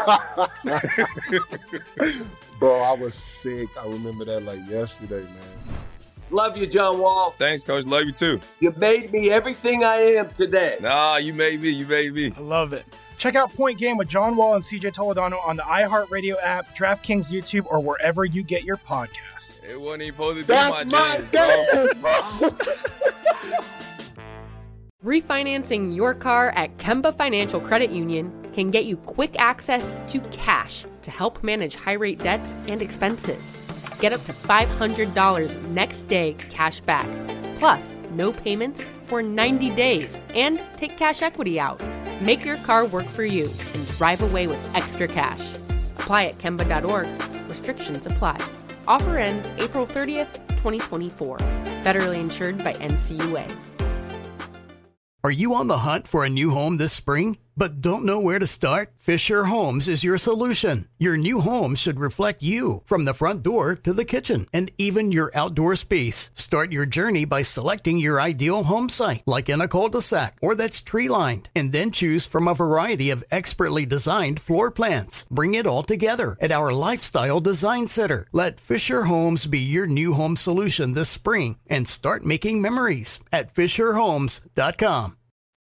Bro, I was sick. I remember that like yesterday, man. Love you, John Wall. Thanks, Coach. Love you too. You made me everything I am today. Nah, you made me. You made me. I love it. Check out Point Game with John Wall and C J Toledano on the iHeartRadio app, DraftKings YouTube, or wherever you get your podcasts. It wasn't even supposed to be That's my, my game, game. Refinancing your car at Kemba Financial Credit Union can get you quick access to cash to help manage high-rate debts and expenses. Get up to five hundred dollars next day cash back, plus no payments for ninety days, and take cash equity out. Make your car work for you and drive away with extra cash. Apply at Kemba dot org. Restrictions apply. Offer ends April thirtieth, twenty twenty-four. Federally insured by N C U A. Are you on the hunt for a new home this spring, but don't know where to start? Fisher Homes is your solution. Your new home should reflect you, from the front door to the kitchen, and even your outdoor space. Start your journey by selecting your ideal home site, like in a cul-de-sac or that's tree-lined, and then choose from a variety of expertly designed floor plans. Bring it all together at our Lifestyle Design Center. Let Fisher Homes be your new home solution this spring and start making memories at fisher homes dot com.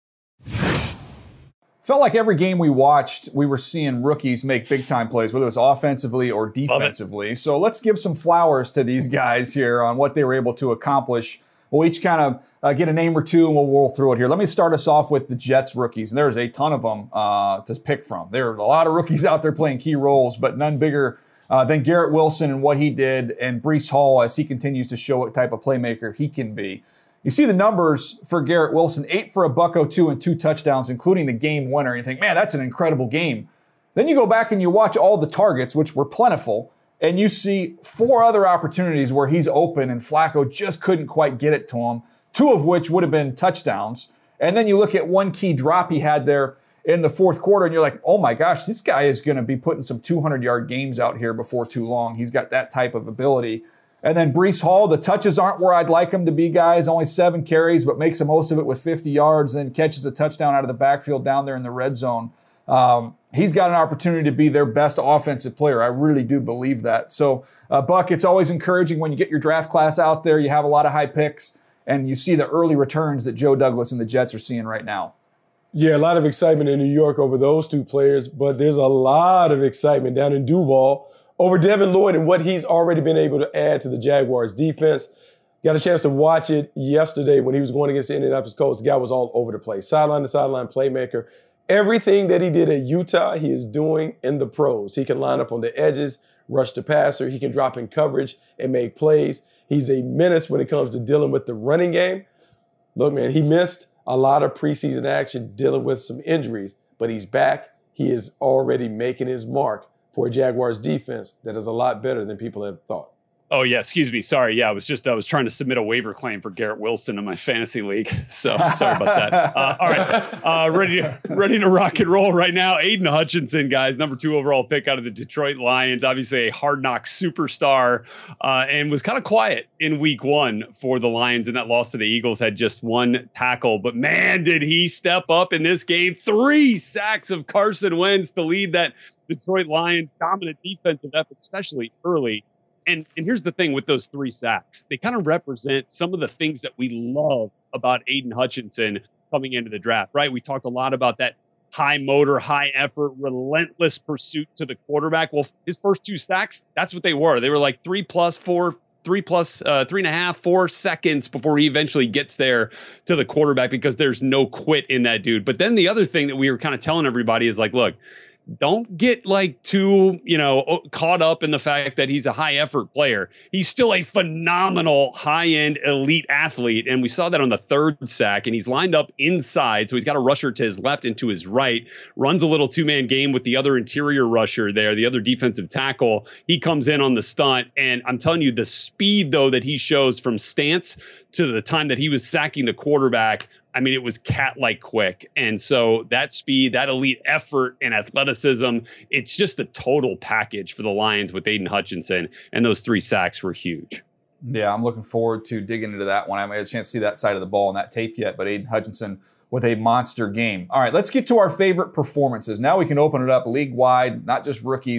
Felt like every game we watched, we were seeing rookies make big-time plays, whether it was offensively or defensively. So let's give some flowers to these guys here on what they were able to accomplish. We'll each kind of uh, get a name or two, and we'll roll through it here. Let me start us off with the Jets rookies, and there's a ton of them uh, to pick from. There are a lot of rookies out there playing key roles, but none bigger uh, than Garrett Wilson and what he did, and Breece Hall as he continues to show what type of playmaker he can be. You see the numbers for Garrett Wilson, eight for a buck oh two and two touchdowns, including the game winner. And you think, man, that's an incredible game. Then you go back and you watch all the targets, which were plentiful, and you see four other opportunities where he's open and Flacco just couldn't quite get it to him, two of which would have been touchdowns. And then you look at one key drop he had there in the fourth quarter, and you're like, oh my gosh, this guy is going to be putting some two hundred yard games out here before too long. He's got that type of ability. And then Breece Hall, the touches aren't where I'd like him to be, guys. Only seven carries, but makes the most of it with fifty yards, then catches a touchdown out of the backfield down there in the red zone. Um, he's got an opportunity to be their best offensive player. I really do believe that. So, uh, Buck, it's always encouraging when you get your draft class out there. You have a lot of high picks, and you see the early returns that Joe Douglas and the Jets are seeing right now. Yeah, a lot of excitement in New York over those two players, but there's a lot of excitement down in Duval over Devin Lloyd and what he's already been able to add to the Jaguars defense. Got a chance to watch it yesterday when he was going against the Indianapolis Colts. The guy was all over the place. Sideline to sideline playmaker. Everything that he did at Utah, he is doing in the pros. He can line up on the edges, rush the passer. He can drop in coverage and make plays. He's a menace when it comes to dealing with the running game. Look, man, he missed a lot of preseason action dealing with some injuries, but he's back. He is already making his mark for a Jaguars defense that is a lot better than people have thought. Oh yeah, excuse me. Sorry. Yeah, I was just I was trying to submit a waiver claim for Garrett Wilson in my fantasy league. So sorry about that. Uh, all right, uh, ready to ready to rock and roll right now. Aiden Hutchinson, guys, number two overall pick out of the Detroit Lions. Obviously a hard knock superstar, uh, and was kind of quiet in week one for the Lions. And that loss to the Eagles had just one tackle, but man, did he step up in this game! Three sacks of Carson Wentz to lead that Detroit Lions dominant defensive effort, especially early. And and here's the thing with those three sacks. They kind of represent some of the things that we love about Aiden Hutchinson coming into the draft, right? We talked a lot about that high motor, high effort, relentless pursuit to the quarterback. Well, his first two sacks, that's what they were. They were like three plus four, three plus uh, three and a half, four seconds before he eventually gets there to the quarterback because there's no quit in that dude. But then the other thing that we were kind of telling everybody is like, look, don't get like too, you know, caught up in the fact that he's a high effort player. He's still a phenomenal high end elite athlete. And we saw that on the third sack, and he's lined up inside. So he's got a rusher to his left and to his right, runs a little two man game with the other interior rusher there, the other defensive tackle. He comes in on the stunt. And I'm telling you, the speed though that he shows from stance to the time that he was sacking the quarterback, I mean, it was cat-like quick. And so that speed, that elite effort and athleticism, it's just a total package for the Lions with Aiden Hutchinson. And those three sacks were huge. Yeah, I'm looking forward to digging into that one. I haven't had a chance to see that side of the ball in that tape yet, but Aiden Hutchinson with a monster game. All right, let's get to our favorite performances. Now we can open it up league-wide, not just rookies.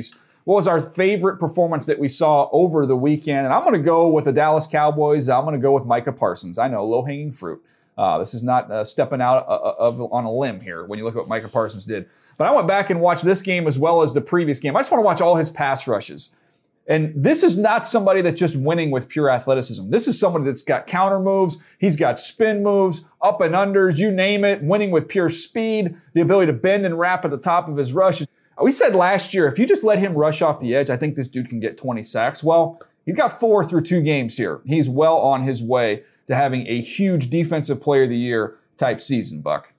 what was our favorite performance that we saw over the weekend. And I'm going to go with the Dallas Cowboys. I'm going to go with Micah Parsons. I know, low-hanging fruit. Uh, this is not uh, stepping out of, of on a limb here when you look at what Micah Parsons did. But I went back and watched this game as well as the previous game. I just want to watch all his pass rushes. And this is not somebody that's just winning with pure athleticism. This is somebody that's got counter moves. He's got spin moves, up and unders, you name it, winning with pure speed, the ability to bend and wrap at the top of his rushes. We said last year, if you just let him rush off the edge, I think this dude can get twenty sacks. Well, he's got four through two games here. He's well on his way to having a huge defensive player of the year type season, Buck.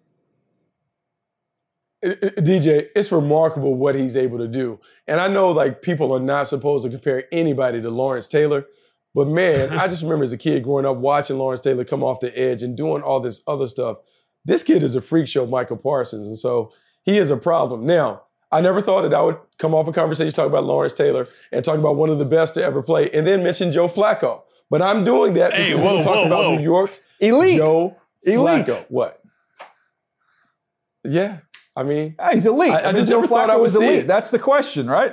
D J, it's remarkable what he's able to do. And I know like people are not supposed to compare anybody to Lawrence Taylor, but man, I just remember as a kid growing up watching Lawrence Taylor come off the edge and doing all this other stuff. This kid is a freak show, Micah Parsons, and so he is a problem. Now, I never thought that I would come off a conversation talking about Lawrence Taylor and talk about one of the best to ever play and then mention Joe Flacco. But I'm doing that hey, because whoa, we're talking whoa, about whoa. New York's elite. Joe elite. Flacco. What? Yeah. I mean, yeah, he's elite. I, I just Joe Flacco I was elite. It. That's the question, right?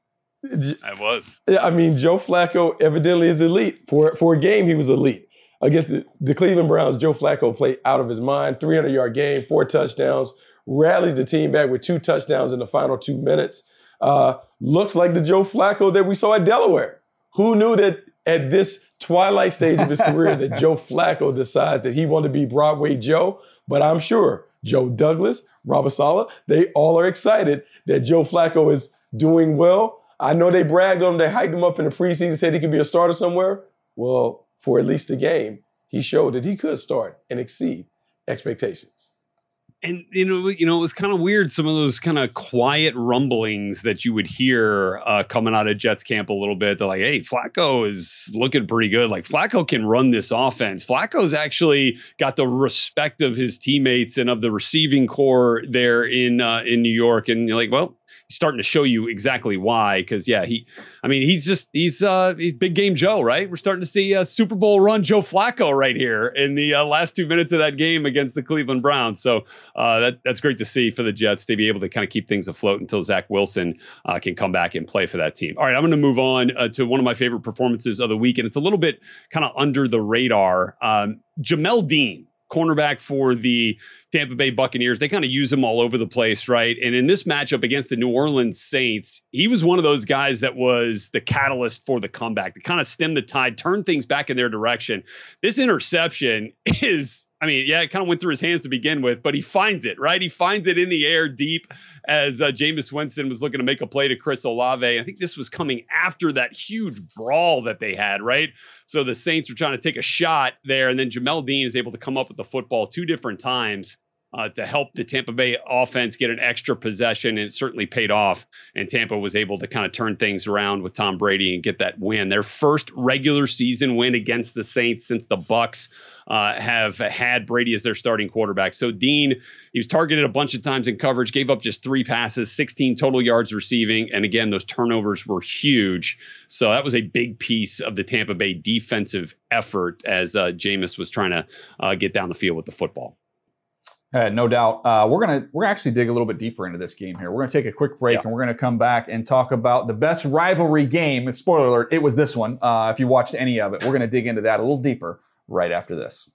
I was. Yeah, I mean, Joe Flacco evidently is elite. For for a game, he was elite. Against the, the Cleveland Browns, Joe Flacco played out of his mind. three hundred yard game, four touchdowns, rallies the team back with two touchdowns in the final two minutes. Uh, looks like the Joe Flacco that we saw at Delaware. Who knew that at this twilight stage of his career that Joe Flacco decides that he wanted to be Broadway Joe? But I'm sure Joe Douglas, Robert Saleh, they all are excited that Joe Flacco is doing well. I know they bragged on him, they hyped him up in the preseason, said he could be a starter somewhere. Well, for at least a game, he showed that he could start and exceed expectations. And, you know, you know, it was kind of weird, some of those kind of quiet rumblings that you would hear uh, coming out of Jets camp a little bit. They're like, hey, Flacco is looking pretty good. Like, Flacco can run this offense. Flacco's actually got the respect of his teammates and of the receiving core there in uh, in New York. And you're like, well, he's starting to show you exactly why. Because, yeah, he I mean, he's just he's uh, he's big game Joe, right? We're starting to see a Super Bowl run Joe Flacco right here in the uh, last two minutes of that game against the Cleveland Browns. So uh, that that's great to see for the Jets to be able to kind of keep things afloat until Zach Wilson uh, can come back and play for that team. All right, I'm going to move on uh, to one of my favorite performances of the week, and it's a little bit kind of under the radar. Um, Jamel Dean, cornerback for the Tampa Bay Buccaneers. They kind of use him all over the place, right? And in this matchup against the New Orleans Saints, he was one of those guys that was the catalyst for the comeback to kind of stem the tide, turn things back in their direction. This interception is, I mean, yeah, it kind of went through his hands to begin with, but he finds it, right? He finds it in the air deep as uh, Jameis Winston was looking to make a play to Chris Olave. I think this was coming after that huge brawl that they had, right? So the Saints were trying to take a shot there, and then Jamel Dean is able to come up with the football two different times uh, to help the Tampa Bay offense get an extra possession, and it certainly paid off. And Tampa was able to kind of turn things around with Tom Brady and get that win. Their first regular season win against the Saints since the Bucs uh, have had Brady as their starting quarterback. So Dean, he was targeted a bunch of times in coverage, gave up just three passes, sixteen total yards receiving. And again, those turnovers were huge. So that was a big piece of the Tampa Bay defensive effort as uh, Jameis was trying to uh, get down the field with the football. Uh, no doubt. Uh, we're gonna we're gonna actually dig a little bit deeper into this game here. We're gonna take a quick break, yeah. and we're gonna come back and talk about the best rivalry game. And spoiler alert, it was this one. Uh, if you watched any of it, we're gonna dig into that a little deeper right after this.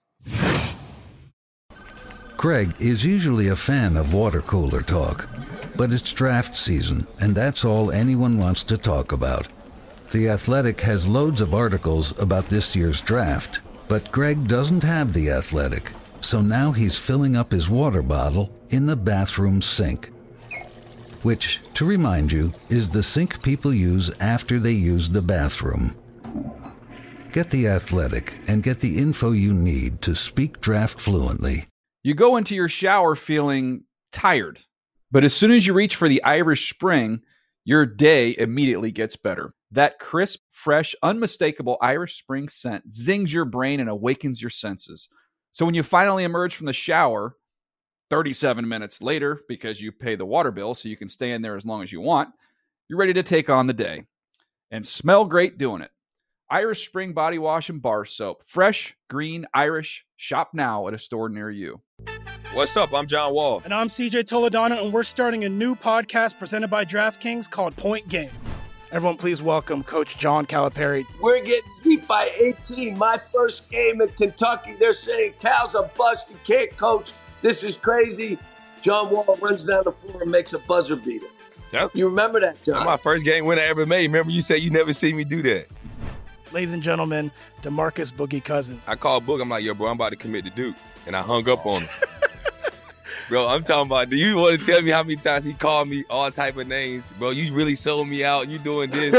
Greg is usually a fan of water cooler talk, but it's draft season, and that's all anyone wants to talk about. The Athletic has loads of articles about this year's draft, but Greg doesn't have The Athletic. So now he's filling up his water bottle in the bathroom sink, which, to remind you, is the sink people use after they use the bathroom. Get The Athletic and get the info you need to speak draft fluently. You go into your shower feeling tired, but as soon as you reach for the Irish Spring, your day immediately gets better. That crisp, fresh, unmistakable Irish Spring scent zings your brain and awakens your senses. So when you finally emerge from the shower, thirty-seven minutes later, because you pay the water bill so you can stay in there as long as you want, you're ready to take on the day and smell great doing it. Irish Spring Body Wash and Bar Soap. Fresh, green, Irish. Shop now at a store near you. What's up? I'm John Wall. And I'm C J Toledano, and we're starting a new podcast presented by DraftKings called Point Game. Everyone, please welcome Coach John Calipari. We're getting beat by eighteen. My first game in Kentucky, they're saying Cal's a bust. He can't coach. This is crazy. John Wall runs down the floor and makes a buzzer beater. Yep. You remember that, John? That's my first game win I ever made. Remember you said you never see me do that. Ladies and gentlemen, DeMarcus Boogie Cousins. I called Book. I'm like, yo, bro, I'm about to commit to Duke. And I hung up on him. Bro, I'm talking about, do you want to tell me how many times he called me all type of names? Bro, you really sold me out. You doing this.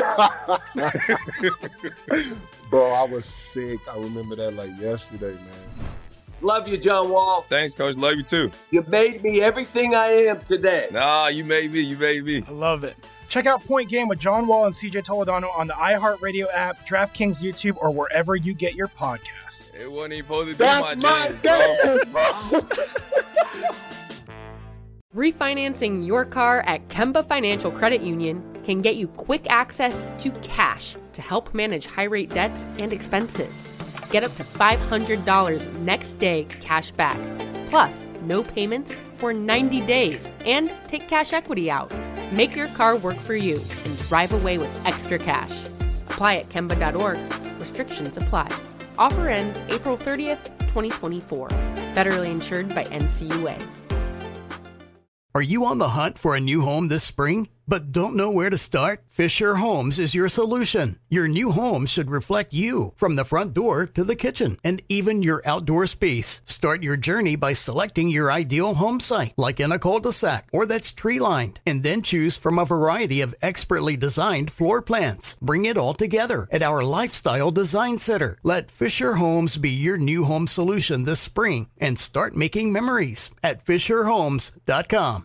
Bro, I was sick. I remember that like yesterday, man. Love you, John Wall. Thanks, Coach. Love you, too. You made me everything I am today. Nah, you made me. You made me. I love it. Check out Point Game with John Wall and C J Toledano on the iHeartRadio app, DraftKings YouTube, or wherever you get your podcasts. It wasn't even supposed to be That's my, my game, game, bro. Refinancing your car at Kemba Financial Credit Union can get you quick access to cash to help manage high-rate debts and expenses. Get up to five hundred dollars next day cash back, plus no payments for ninety days, and take cash equity out. Make your car work for you and drive away with extra cash. Apply at Kemba dot org. Restrictions apply. Offer ends April thirtieth, twenty twenty-four. Federally insured by N C U A. Are you on the hunt for a new home this spring, but don't know where to start? Fisher Homes is your solution. Your new home should reflect you, from the front door to the kitchen, and even your outdoor space. Start your journey by selecting your ideal home site, like in a cul-de-sac or that's tree-lined, and then choose from a variety of expertly designed floor plans. Bring it all together at our Lifestyle Design Center. Let Fisher Homes be your new home solution this spring and start making memories at fisher homes dot com.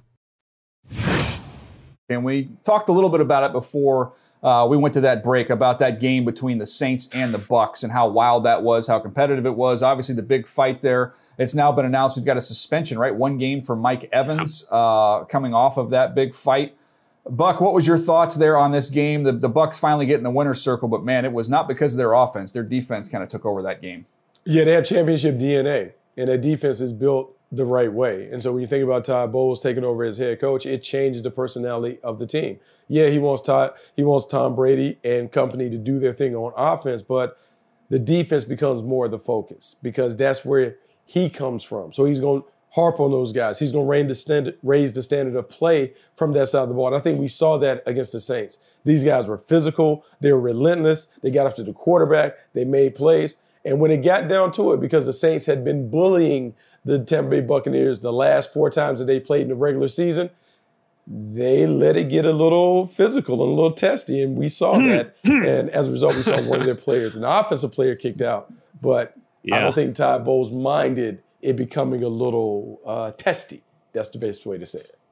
And we talked a little bit about it before uh, we went to that break, about that game between the Saints and the Bucs and how wild that was, how competitive it was. Obviously, the big fight there. It's now been announced we've got a suspension, right? One game for Mike Evans uh, coming off of that big fight. Buck, what was your thoughts there on this game? The, the Bucs finally get in the winner's circle, but man, it was not because of their offense. Their defense kind of took over that game. Yeah, they have championship D N A, and their defense is built the right way. And so when you think about Todd Bowles taking over as head coach, it changes the personality of the team. Yeah, he wants Todd, he wants Tom Brady and company to do their thing on offense, but the defense becomes more of the focus because that's where he comes from. So he's going to harp on those guys. He's going to raise the standard, raise the standard of play from that side of the ball. And I think we saw that against the Saints. These guys were physical. They were relentless. They got after the quarterback. They made plays. And when it got down to it, because the Saints had been bullying the Tampa Bay Buccaneers the last four times that they played in the regular season, they let it get a little physical and a little testy, and we saw that. And as a result, we saw one of their players, an offensive player, kicked out. But yeah. I don't think Todd Bowles minded it becoming a little uh, testy. That's the best way to say it.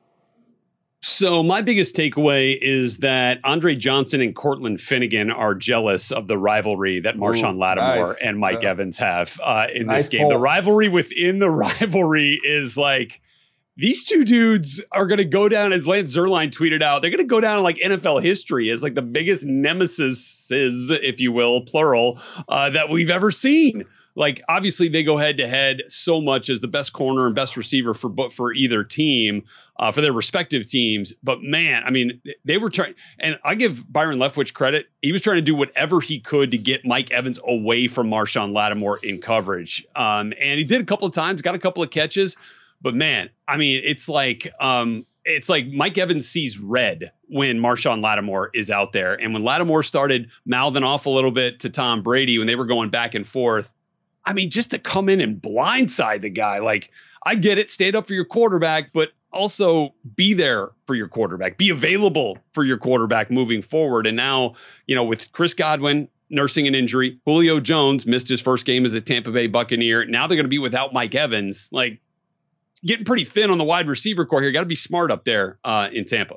So my biggest takeaway is that Andre Johnson and Cortland Finnegan are jealous of the rivalry that Marshawn Ooh, Lattimore nice. and Mike yeah. Evans have uh, in nice this game. Pull. The rivalry within the rivalry is like, these two dudes are going to go down, as Lance Zierlein tweeted out, they're going to go down in like N F L history as like the biggest nemesis, if you will, plural, uh, that we've ever seen. Like, obviously, they go head to head so much as the best corner and best receiver for for either team, uh, for their respective teams. But man, I mean, they were trying, and I give Byron Leftwich credit. He was trying to do whatever he could to get Mike Evans away from Marshawn Lattimore in coverage. Um, and he did a couple of times, got a couple of catches. But man, I mean, it's like um, it's like Mike Evans sees red when Marshawn Lattimore is out there. And when Lattimore started mouthing off a little bit to Tom Brady when they were going back and forth, I mean, just to come in and blindside the guy, like, I get it, stand up for your quarterback, but also be there for your quarterback, be available for your quarterback moving forward. And now, you know, with Chris Godwin nursing an injury, Julio Jones missed his first game as a Tampa Bay Buccaneer. Now they're going to be without Mike Evans, like getting pretty thin on the wide receiver core here. Got to be smart up there uh, in Tampa.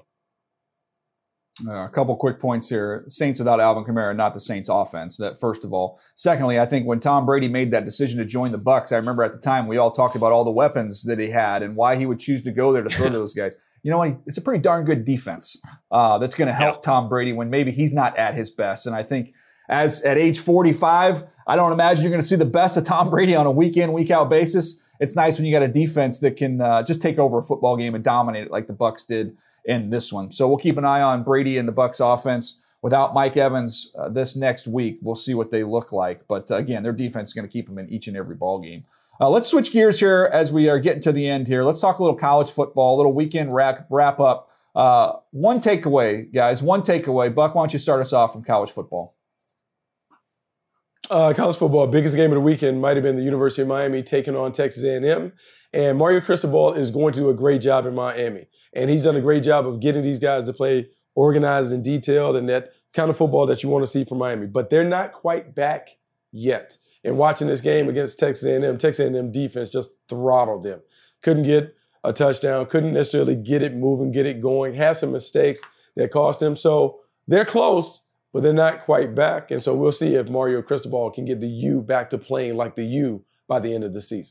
Uh, a couple quick points here. Saints without Alvin Kamara, not the Saints offense, that first of all. Secondly, I think when Tom Brady made that decision to join the Bucs, I remember at the time we all talked about all the weapons that he had and why he would choose to go there to throw to those guys. You know what? It's a pretty darn good defense uh, that's going to help yeah. Tom Brady when maybe he's not at his best. And I think as at age forty-five, I don't imagine you're going to see the best of Tom Brady on a week-in, week-out basis. It's nice when you got a defense that can uh, just take over a football game and dominate it like the Bucs did in this one. So we'll keep an eye on Brady and the Bucs offense without Mike Evans uh, this next week, we'll see what they look like. But uh, again, their defense is going to keep them in each and every ball game. Uh, let's switch gears here as we are getting to the end here. Let's talk a little college football, a little weekend wrap, wrap up. Uh, one takeaway, guys, one takeaway. Buck, why don't you start us off from college football? Uh, college football, biggest game of the weekend might have been the University of Miami taking on Texas A and M. And Mario Cristobal is going to do a great job in Miami. And he's done a great job of getting these guys to play organized and detailed and that kind of football that you want to see from Miami. But they're not quite back yet. And watching this game against Texas A and M, Texas A and M defense just throttled them. Couldn't get a touchdown, couldn't necessarily get it moving, get it going, had some mistakes that cost them. So they're close, but they're not quite back. And so we'll see if Mario Cristobal can get the U back to playing like the U by the end of the season.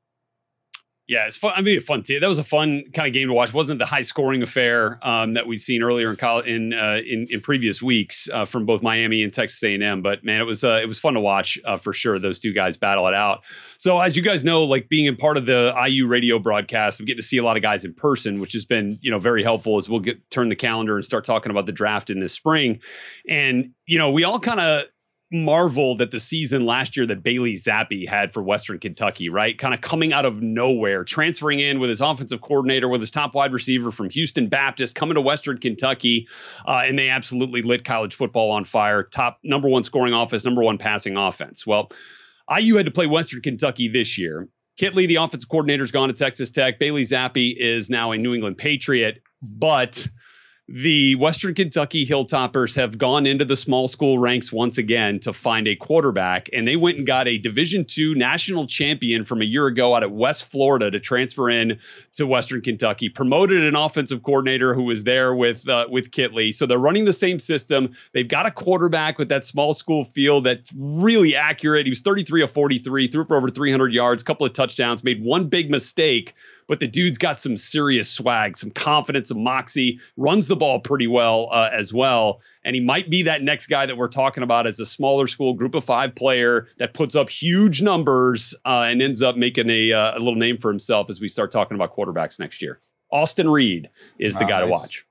Yeah, it's fun. I mean, a fun team. That was a fun kind of game to watch. It wasn't the high scoring affair um, that we'd seen earlier in college, in, uh, in in previous weeks uh, from both Miami and Texas A and M. But man, it was uh, it was fun to watch uh, for sure. Those two guys battle it out. So as you guys know, like being a part of the I U radio broadcast, I'm getting to see a lot of guys in person, which has been you know very helpful as we'll get turn the calendar and start talking about the draft in this spring. And you know, we all kind of marveled at the season last year that Bailey Zappi had for Western Kentucky, right? Kind of coming out of nowhere, transferring in with his offensive coordinator, with his top wide receiver from Houston Baptist, coming to Western Kentucky, uh, and they absolutely lit college football on fire. Top number one scoring offense, number one passing offense. Well, I U had to play Western Kentucky this year. Kitley, the offensive coordinator, has gone to Texas Tech. Bailey Zappi is now a New England Patriot, but the Western Kentucky Hilltoppers have gone into the small school ranks once again to find a quarterback, and they went and got a Division two national champion from a year ago out at West Florida to transfer in to Western Kentucky. Promoted an offensive coordinator who was there with uh, with Kitley, so they're running the same system. They've got a quarterback with that small school feel that's really accurate. He was thirty-three of forty-three, threw for over three hundred yards, a couple of touchdowns, made one big mistake. But the dude's got some serious swag, some confidence, some moxie, runs the ball pretty well uh, as well. And he might be that next guy that we're talking about as a smaller school group of five player that puts up huge numbers uh, and ends up making a, uh, a little name for himself as we start talking about quarterbacks next year. Austin Reed is the nice guy to watch.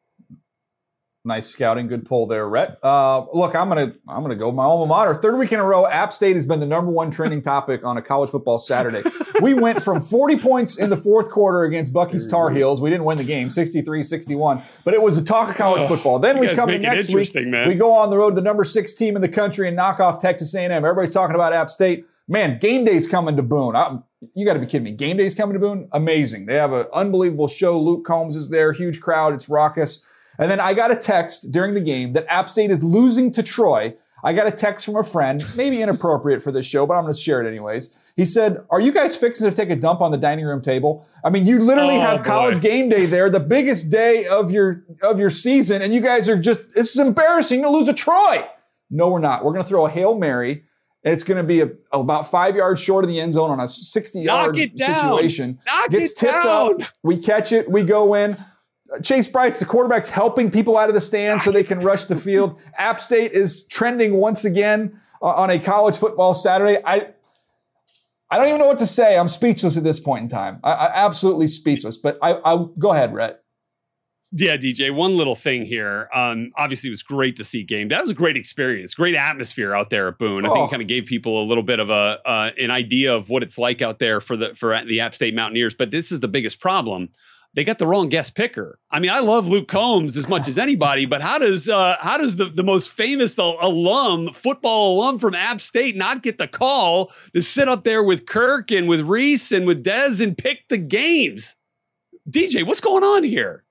Nice scouting, good pull there, Rhett. Uh, look, I'm gonna I'm gonna go my alma mater. Third week in a row, App State has been the number one trending topic on a college football Saturday. We went from forty points in the fourth quarter against Bucky's Tar Heels. We didn't win the game, sixty-three sixty-one, but it was a talk of college football. Then we come in next week, man. We go on the road to the number six team in the country and knock off Texas A and M. Everybody's talking about App State. Man, game day's coming to Boone. I'm, you got to be kidding me. Game day's coming to Boone? Amazing. They have an unbelievable show. Luke Combs is there, huge crowd. It's raucous. And then I got a text during the game that App State is losing to Troy. I got a text from a friend, maybe inappropriate for this show, but I'm going to share it anyways. He said, are you guys fixing to take a dump on the dining room table? I mean, you literally oh, have boy. college game day there, the biggest day of your of your season, and you guys are just, it's embarrassing to lose to Troy. No, we're not. We're going to throw a Hail Mary, and it's going to be a, about five yards short of the end zone on a sixty-yard situation. Knock Gets it tipped down. up. We catch it. We go in. Chase Brights, the quarterback's helping people out of the stands so they can rush the field. App State is trending once again uh, on a college football Saturday. I I don't even know what to say. I'm speechless at this point in time. I, I absolutely speechless. But I, I go ahead, Rhett. Yeah, D J, one little thing here. Um, obviously, it was great to see game. That was a great experience, great atmosphere out there at Boone. I Oh. think it kind of gave people a little bit of a uh, an idea of what it's like out there for the for the App State Mountaineers. But this is the biggest problem. They got the wrong guest picker. I mean, I love Luke Combs as much as anybody, but how does uh, how does the, the most famous alum, football alum from App State, not get the call to sit up there with Kirk and with Reese and with Dez and pick the games? D J, what's going on here?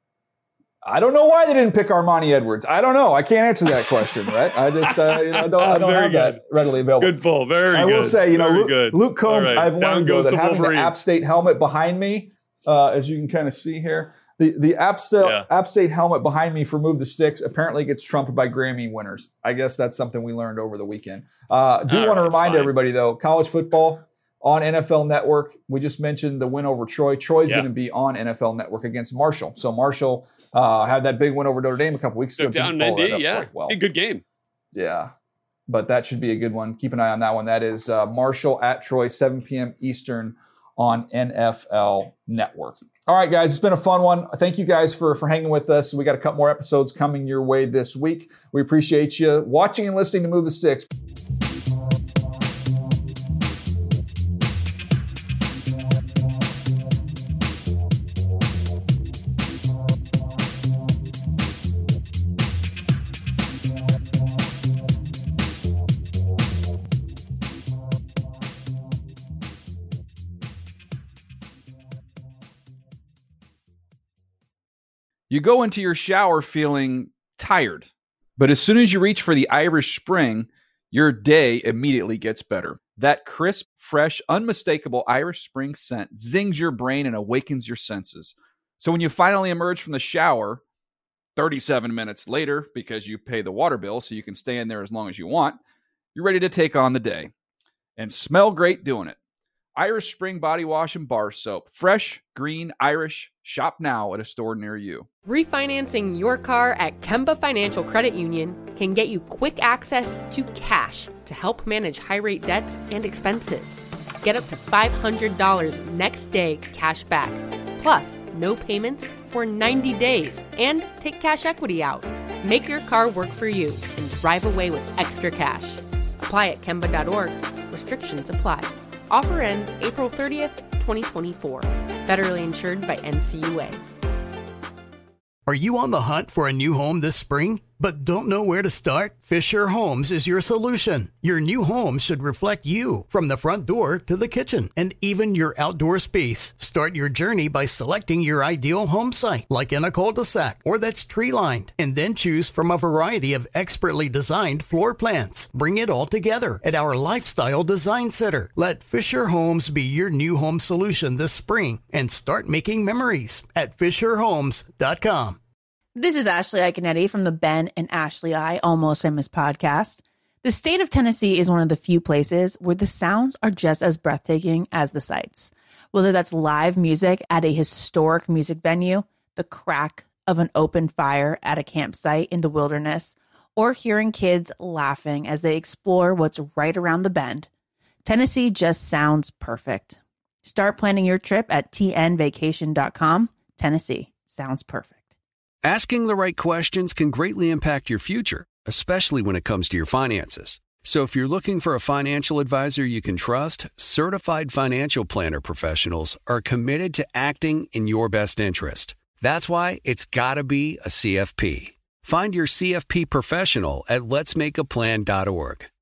I don't know why they didn't pick Armani Edwards. I don't know. I can't answer that question, right? I just uh, you know I don't, I don't have good. that readily available. Good pull. Very I good. will say, you know, Very Luke, good. Luke Combs, All right. I've Down learned though, goes that the having the Wolverines. App State helmet behind me, uh, as you can kind of see here, the, the App, State, Yeah. App State helmet behind me for Move the Sticks apparently gets trumped by Grammy winners. I guess that's something we learned over the weekend. Uh, do All want to right, remind fine. everybody, though, college football on N F L Network. We just mentioned the win over Troy. Troy's Yeah. going to be on N F L Network against Marshall. So Marshall uh, had that big win over Notre Dame a couple weeks ago. Took down Didn't follow N that D, up yeah. quite well. Hey, good game. Yeah, but that should be a good one. Keep an eye on that one. That is uh, Marshall at Troy, seven p.m. Eastern on N F L Network. All right, guys, it's been a fun one. Thank you guys for, for hanging with us. We got a couple more episodes coming your way this week. We appreciate you watching and listening to Move the Sticks. You go into your shower feeling tired, but as soon as you reach for the Irish Spring, your day immediately gets better. That crisp, fresh, unmistakable Irish Spring scent zings your brain and awakens your senses. So when you finally emerge from the shower, thirty-seven minutes later, because you pay the water bill so you can stay in there as long as you want, you're ready to take on the day and smell great doing it. Irish Spring Body Wash and Bar Soap. Fresh, green, Irish. Shop now at a store near you. Refinancing your car at Kemba Financial Credit Union can get you quick access to cash to help manage high-rate debts and expenses. Get up to five hundred dollars next day cash back, plus no payments for ninety days, and take cash equity out. Make your car work for you and drive away with extra cash. Apply at Kemba dot org. Restrictions apply. Offer ends April thirtieth, twenty twenty-four. Federally insured by N C U A. Are you on the hunt for a new home this spring, but don't know where to start? Fisher Homes is your solution. Your new home should reflect you, from the front door to the kitchen, and even your outdoor space. Start your journey by selecting your ideal home site, like in a cul-de-sac or that's tree-lined, and then choose from a variety of expertly designed floor plans. Bring it all together at our Lifestyle Design Center. Let Fisher Homes be your new home solution this spring, and start making memories at fisher homes dot com. This is Ashley Iconetti from the Ben and Ashley I Almost Famous podcast. The state of Tennessee is one of the few places where the sounds are just as breathtaking as the sights. Whether that's live music at a historic music venue, the crack of an open fire at a campsite in the wilderness, or hearing kids laughing as they explore what's right around the bend, Tennessee just sounds perfect. Start planning your trip at T N vacation dot com. Tennessee sounds perfect. Asking the right questions can greatly impact your future, especially when it comes to your finances. So if you're looking for a financial advisor you can trust, certified financial planner professionals are committed to acting in your best interest. That's why it's got to be a C F P. Find your C F P professional at lets make a plan dot org.